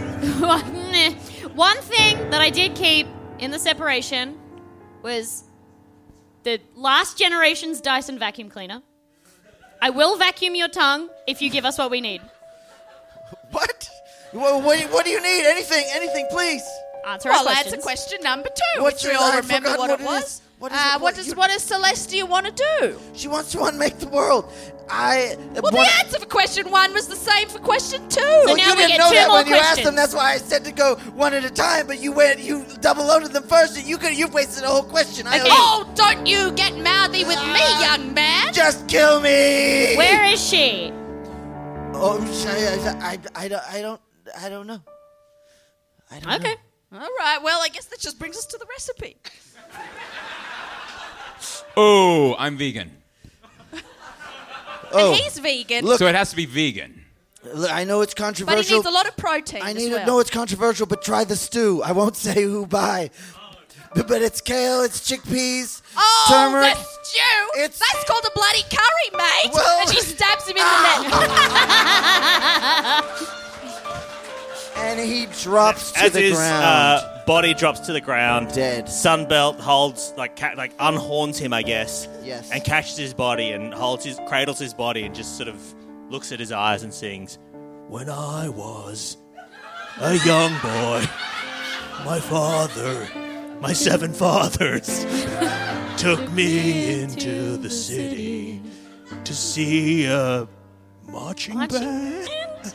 Speaker 7: One thing that I did keep in the separation was the last generation's Dyson vacuum cleaner. I will vacuum your tongue if you give us what we need.
Speaker 4: What? What do you need? Anything, please.
Speaker 7: Answer our
Speaker 8: Well,
Speaker 7: questions.
Speaker 8: answer question number 2,
Speaker 4: What's
Speaker 8: which we
Speaker 4: your-
Speaker 8: all
Speaker 4: I
Speaker 8: remember
Speaker 4: forgot
Speaker 8: what
Speaker 4: what
Speaker 8: it
Speaker 4: it
Speaker 8: was.
Speaker 4: is. What does
Speaker 8: Celestia want to do?
Speaker 4: She wants to unmake the world.
Speaker 8: The answer for question 1 was the same for question 2.
Speaker 7: So
Speaker 4: Well,
Speaker 7: now
Speaker 4: you
Speaker 7: we
Speaker 4: didn't
Speaker 7: get
Speaker 4: know
Speaker 7: 2
Speaker 4: that
Speaker 7: more
Speaker 4: when you asked
Speaker 7: questions.
Speaker 4: them. That's why I said to go one at a time. But you double loaded them first, and you've wasted a whole question.
Speaker 8: Oh, don't you get mouthy with me, young man.
Speaker 4: Just kill me.
Speaker 7: Where is she?
Speaker 4: Oh, I don't know. I don't
Speaker 7: Okay.
Speaker 4: know.
Speaker 8: All right, well, I guess that just brings us to the recipe.
Speaker 6: Oh, I'm vegan.
Speaker 4: Oh,
Speaker 8: And he's vegan,
Speaker 4: Look.
Speaker 6: So it has to be vegan.
Speaker 4: look, I know it's
Speaker 8: but he
Speaker 4: controversial.
Speaker 8: needs a lot of protein
Speaker 4: I
Speaker 8: as
Speaker 4: need
Speaker 8: well.
Speaker 4: to know it's controversial, but try the stew. I won't say who by. But it's kale, it's chickpeas, turmeric.
Speaker 8: the stew?
Speaker 4: It's-
Speaker 8: That's called a bloody curry, mate.
Speaker 4: Well-
Speaker 8: And she stabs him in the neck.
Speaker 4: And he drops to
Speaker 3: As
Speaker 4: the
Speaker 3: his
Speaker 4: ground.
Speaker 3: body drops to the ground,
Speaker 4: Dead.
Speaker 3: Sunbelt holds unhorns him, I guess.
Speaker 4: Yes.
Speaker 3: And catches his body and cradles his body and just sort of looks at his eyes and sings, "When I was a young boy, my father, my 7 fathers, took me into the city to see a marching band."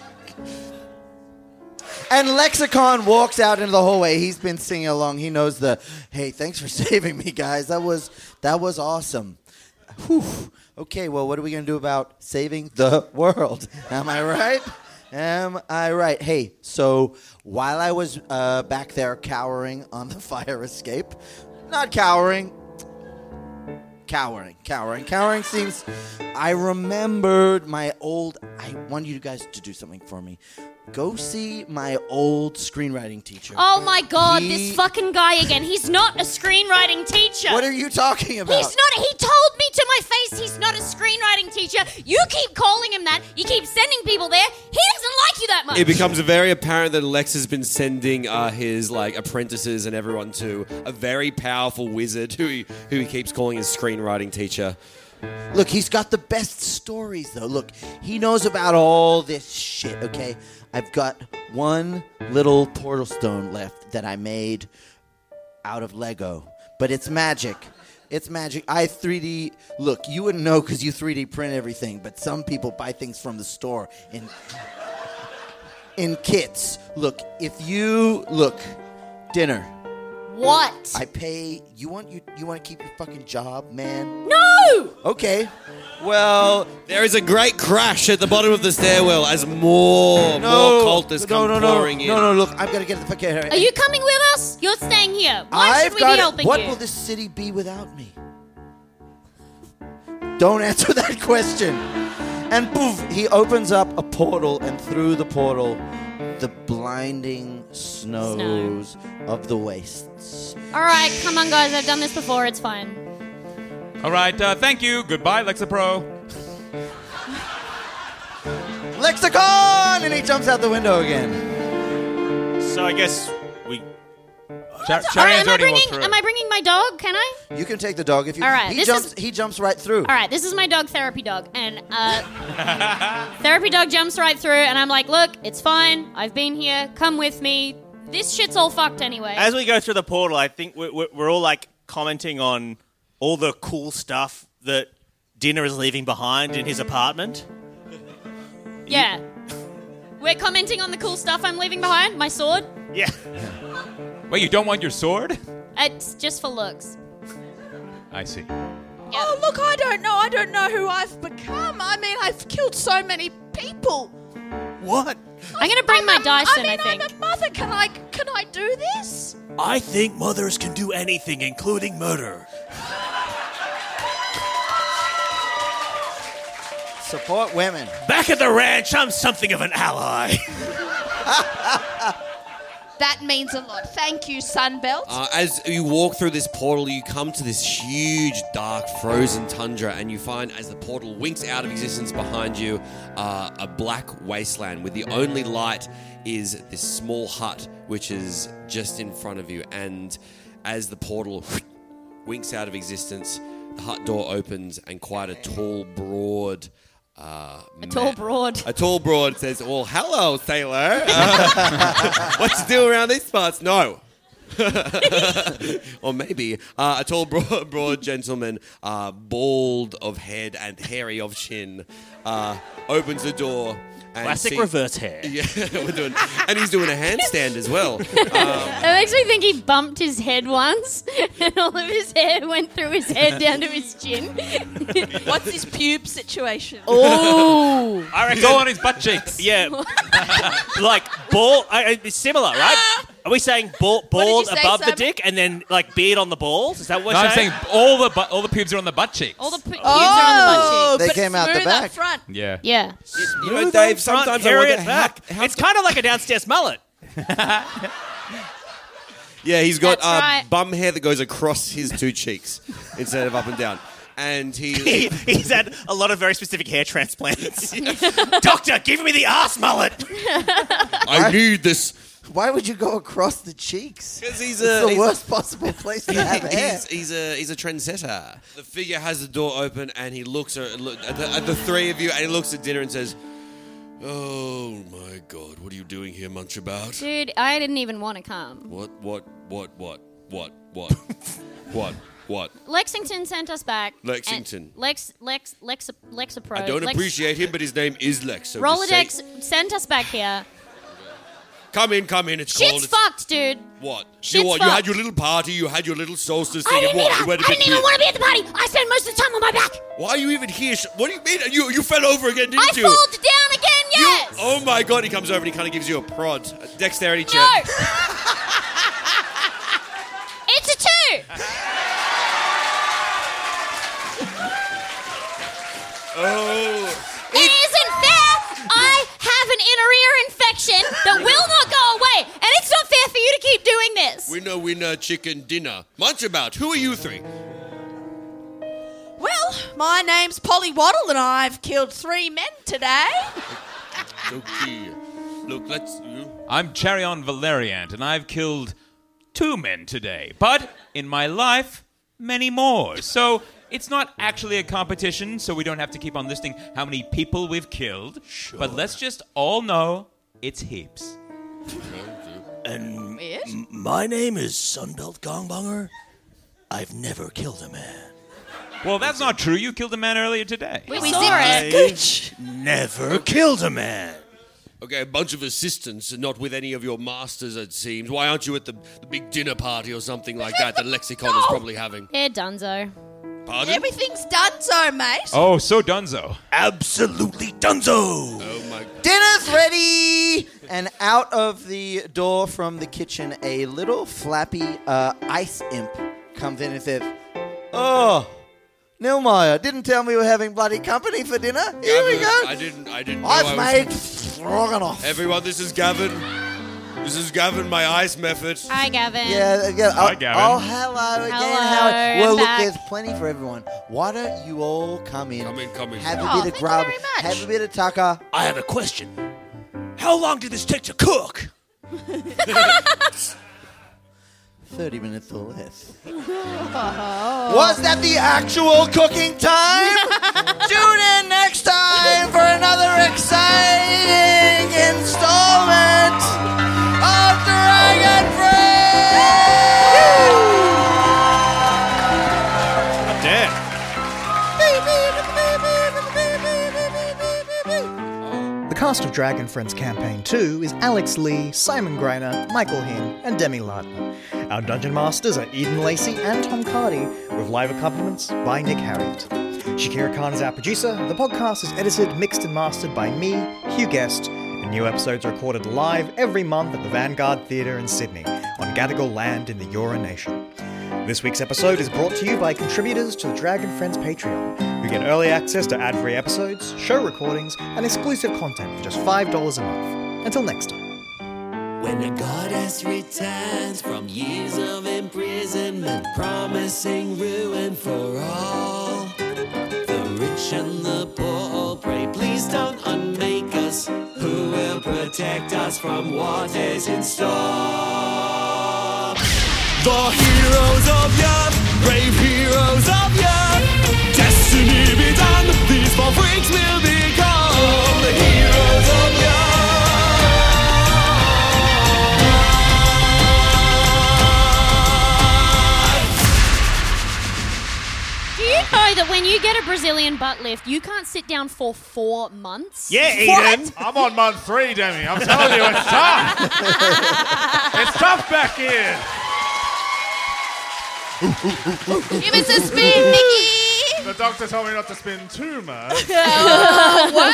Speaker 4: And Lexicon walks out into the hallway. He's been singing along. He knows hey, thanks for saving me, guys. That was awesome. Whew. Okay, well, what are we going to do about saving the world? Am I right? Am I right? Hey, so while I was back there cowering on the fire escape, not cowering, cowering seems, I remembered I want you guys to do something for me. Go see my old screenwriting teacher.
Speaker 7: Oh my god, this fucking guy again. He's not a screenwriting teacher.
Speaker 4: What are you talking about?
Speaker 7: He's not. He told me to my face he's not a screenwriting teacher. You keep calling him that. You keep sending people there. He doesn't like you that much.
Speaker 9: It becomes very apparent that Lex has been sending his apprentices and everyone to a very powerful wizard who he keeps calling his screenwriting teacher.
Speaker 4: Look, he's got the best stories, though. Look, he knows about all this shit, okay? I've got one little portal stone left that I made out of Lego, but it's magic. It's magic. I 3D... Look, you wouldn't know because you 3D print everything, but some people buy things from the store in kits. Look, if you... Look, dinner.
Speaker 7: What?
Speaker 4: I pay... You want to keep your fucking job, man?
Speaker 7: No!
Speaker 4: Okay. Well...
Speaker 9: There is a great crash at the bottom of the stairwell as more cultists come pouring in.
Speaker 4: No, look, I've got to get the fuck out of here.
Speaker 7: Are you coming with us? You're staying here. Why should we be helping
Speaker 4: What
Speaker 7: you?
Speaker 4: will this city be without me? Don't answer that question. And poof, he opens up a portal, and through the portal, the blinding snows of the wastes.
Speaker 7: All right, come on, guys. I've done this before. It's fine.
Speaker 6: All right, thank you. Goodbye, Lexapro.
Speaker 4: Lexicon! And he jumps out the window again.
Speaker 3: So I guess we...
Speaker 7: All right, am I bringing my dog? Can I?
Speaker 4: You can take the dog if you...
Speaker 7: All right,
Speaker 4: He jumps right through.
Speaker 7: All right, this is my dog, Therapy Dog. And Therapy Dog jumps right through, and I'm like, look, it's fine. I've been here. Come with me. This shit's all fucked anyway.
Speaker 3: As we go through the portal, I think we're all commenting on all the cool stuff that Dinner is leaving behind in his apartment.
Speaker 7: Yeah. We're commenting on the cool stuff I'm leaving behind. My sword.
Speaker 3: Yeah.
Speaker 6: Wait, you don't want your sword?
Speaker 7: It's just for looks.
Speaker 6: I see.
Speaker 8: Oh, look, I don't know who I've become. I mean, I've killed so many people.
Speaker 3: What?
Speaker 7: I'm going to bring my dice in, I think.
Speaker 8: I'm a mother. Can I do this?
Speaker 3: I think mothers can do anything, including murder.
Speaker 4: Support women.
Speaker 3: Back at the ranch, I'm something of an ally.
Speaker 8: That means a lot. Thank you, Sunbelt.
Speaker 9: As you walk through this portal, you come to this huge, dark, frozen tundra, and you find as the portal winks out of existence behind you, a black wasteland where the only light is this small hut, which is just in front of you. And as the portal winks out of existence, the hut door opens, and quite a tall, broad...
Speaker 7: A tall broad
Speaker 9: says, well, hello, sailor. What you do around these parts? No. Or maybe a tall, broad gentleman, bald of head and hairy of chin, opens the door. And
Speaker 3: Classic reverse hair.
Speaker 9: Yeah, and he's doing a handstand as well.
Speaker 7: It makes me think he bumped his head once, and all of his hair went through his head down to his chin.
Speaker 8: What's his pube situation?
Speaker 7: Oh,
Speaker 3: I reckon.
Speaker 6: Go on his butt cheeks.
Speaker 3: Yeah. Like bald. It's similar, right? Are we saying bald
Speaker 8: you say,
Speaker 3: above the
Speaker 8: Simon?
Speaker 3: dick and then like beard on the balls? Is that what
Speaker 6: No,
Speaker 3: we're
Speaker 6: I'm saying all the pubes are on the butt cheeks.
Speaker 7: all the pubes are on the butt cheeks.
Speaker 4: They
Speaker 8: but
Speaker 4: came out the
Speaker 8: smooth
Speaker 4: back.
Speaker 8: Up front.
Speaker 6: Yeah.
Speaker 7: Yeah.
Speaker 9: You know, Dave,
Speaker 3: Front,
Speaker 9: sometimes I
Speaker 3: hairy
Speaker 9: wonder
Speaker 3: at back.
Speaker 9: how
Speaker 3: It's kind of like a downstairs mullet.
Speaker 9: Yeah, he's got
Speaker 7: That's right.
Speaker 9: bum hair that goes across his two cheeks instead of up and down. And
Speaker 3: He's had a lot of very specific hair transplants. Doctor, give me the arse mullet.
Speaker 9: I need this.
Speaker 4: Why would you go across the cheeks?
Speaker 9: Because he's
Speaker 4: It's the worst possible place to have hair.
Speaker 9: He's a trendsetter. The figure has the door open and he looks at the three of you and he looks at dinner and says, "Oh my God, what are you doing here, Munchabout?
Speaker 7: Dude, I didn't even want to come.
Speaker 9: What?
Speaker 7: Lexington sent us back.
Speaker 9: Lexington.
Speaker 7: Lexapro.
Speaker 9: I don't appreciate him, but his name is Lex. So just say,
Speaker 7: Rolodex sent us back here.
Speaker 9: come in. It's
Speaker 7: Shit's
Speaker 9: cold.
Speaker 7: fucked, dude.
Speaker 9: What?
Speaker 7: Shit's
Speaker 9: You had
Speaker 7: fucked.
Speaker 9: your little party. You had your little solstice thing.
Speaker 7: I didn't,
Speaker 9: and what? You went a bit
Speaker 7: even
Speaker 9: weird.
Speaker 7: want to be at the party. I spent most of the time on my back.
Speaker 9: Why are you even here? What do you mean? You fell over again, didn't
Speaker 7: I
Speaker 9: you?
Speaker 7: fall down again, yes.
Speaker 9: Oh my God! He comes over and he kind of gives you a prod, a dexterity check.
Speaker 7: No. It's a 2.
Speaker 9: Oh.
Speaker 7: It isn't fair. I have an inner ear infection that will not go away, and it's not fair for you to keep doing this.
Speaker 9: Winner, chicken dinner. Munchabout, who are you three?
Speaker 8: Well, my name's Polly Waddle, and I've killed 3 men today.
Speaker 9: Okay. Look,
Speaker 6: I'm Charion Valeriant, and I've killed 2 men today. But in my life, many more. So it's not actually a competition, so we don't have to keep on listing how many people we've killed. Sure. But let's just all know it's heaps.
Speaker 3: And
Speaker 8: Yes?
Speaker 3: my name is Sunbelt Gongbonger. I've never killed a man.
Speaker 6: Well, that's not true. You killed a man earlier today.
Speaker 7: We saw it.
Speaker 3: I never killed a man.
Speaker 9: Okay, a bunch of assistants, not with any of your masters, it seems. Why aren't you at the big dinner party or something like that that Lexicon is probably having?
Speaker 7: Yeah, Dunzo.
Speaker 9: Pardon?
Speaker 8: Everything's done so, mate.
Speaker 6: Oh, so dunzo.
Speaker 3: Absolutely dunzo.
Speaker 9: Oh my...
Speaker 4: Dinner's ready! And out of the door from the kitchen, a little flappy ice imp comes in and says, "Oh, Nilmeyer, didn't tell me we were having bloody company for dinner. Here we go.
Speaker 9: I didn't know
Speaker 4: I've
Speaker 9: I was...
Speaker 4: made stroganoff."
Speaker 9: Everyone, this is Gavin. This is Gavin, my ice method.
Speaker 7: Hi, Gavin.
Speaker 4: Yeah.
Speaker 6: Hi, Gavin.
Speaker 4: Oh, hello again.
Speaker 7: Hello,
Speaker 4: Howard. Well,
Speaker 7: I'm
Speaker 4: look,
Speaker 7: back.
Speaker 4: there's plenty for everyone. Why don't you all come in?
Speaker 9: Come in.
Speaker 4: Have
Speaker 8: Oh,
Speaker 4: a bit of
Speaker 8: thank you
Speaker 4: grub.
Speaker 8: very much.
Speaker 4: Have a bit of tucker.
Speaker 3: I have a question. How long did this take to cook?
Speaker 4: 30 minutes or less. Was that the actual cooking time? Tune in next time for another exciting installment of Dragon Friends!
Speaker 3: Damn.
Speaker 10: The cast of Dragon Friends Campaign 2 is Alex Lee, Simon Greiner, Michael Hinn, and Demi Lardner. Our Dungeon Masters are Eden Lacey and Tom Cardy, with live accompaniments by Nick Harriott. Shakira Khan is our producer. The podcast is edited, mixed and mastered by me, Hugh Guest, and new episodes are recorded live every month at the Vanguard Theatre in Sydney, on Gadigal land in the Eora Nation. This week's episode is brought to you by contributors to the Dragon Friends Patreon, who get early access to ad-free episodes, show recordings, and exclusive content for just $5 a month. Until next time.
Speaker 5: When a goddess returns from years of imprisonment, promising ruin for all, the rich and the poor all pray, please don't unmake us. Who will protect us from what is in store? The heroes of Yap, brave heroes of Yap, destiny be done, these four freaks will become the heroes of Yap.
Speaker 7: you get a Brazilian butt lift, you can't sit down for 4 months.
Speaker 3: Yeah, Eden.
Speaker 11: I'm on month 3, Demi. I'm telling you, it's tough. It's tough back here.
Speaker 8: Give us a spin, Nikki.
Speaker 11: The doctor told me not to spin too much.
Speaker 8: Oh, what?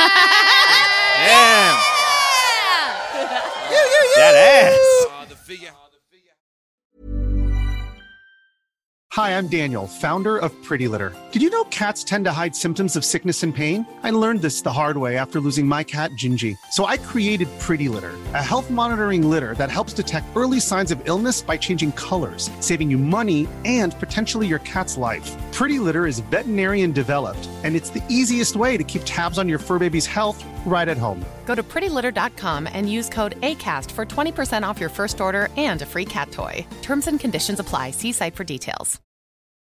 Speaker 3: Damn. That ass.
Speaker 9: The figure.
Speaker 12: Hi, I'm Daniel, founder of Pretty Litter. Did you know cats tend to hide symptoms of sickness and pain? I learned this the hard way after losing my cat, Gingy. So I created Pretty Litter, a health monitoring litter that helps detect early signs of illness by changing colors, saving you money and potentially your cat's life. Pretty Litter is veterinarian developed, and it's the easiest way to keep tabs on your fur baby's health right at home.
Speaker 13: Go to prettylitter.com and use code ACAST for 20% off your first order and a free cat toy. Terms and conditions apply. See site for details.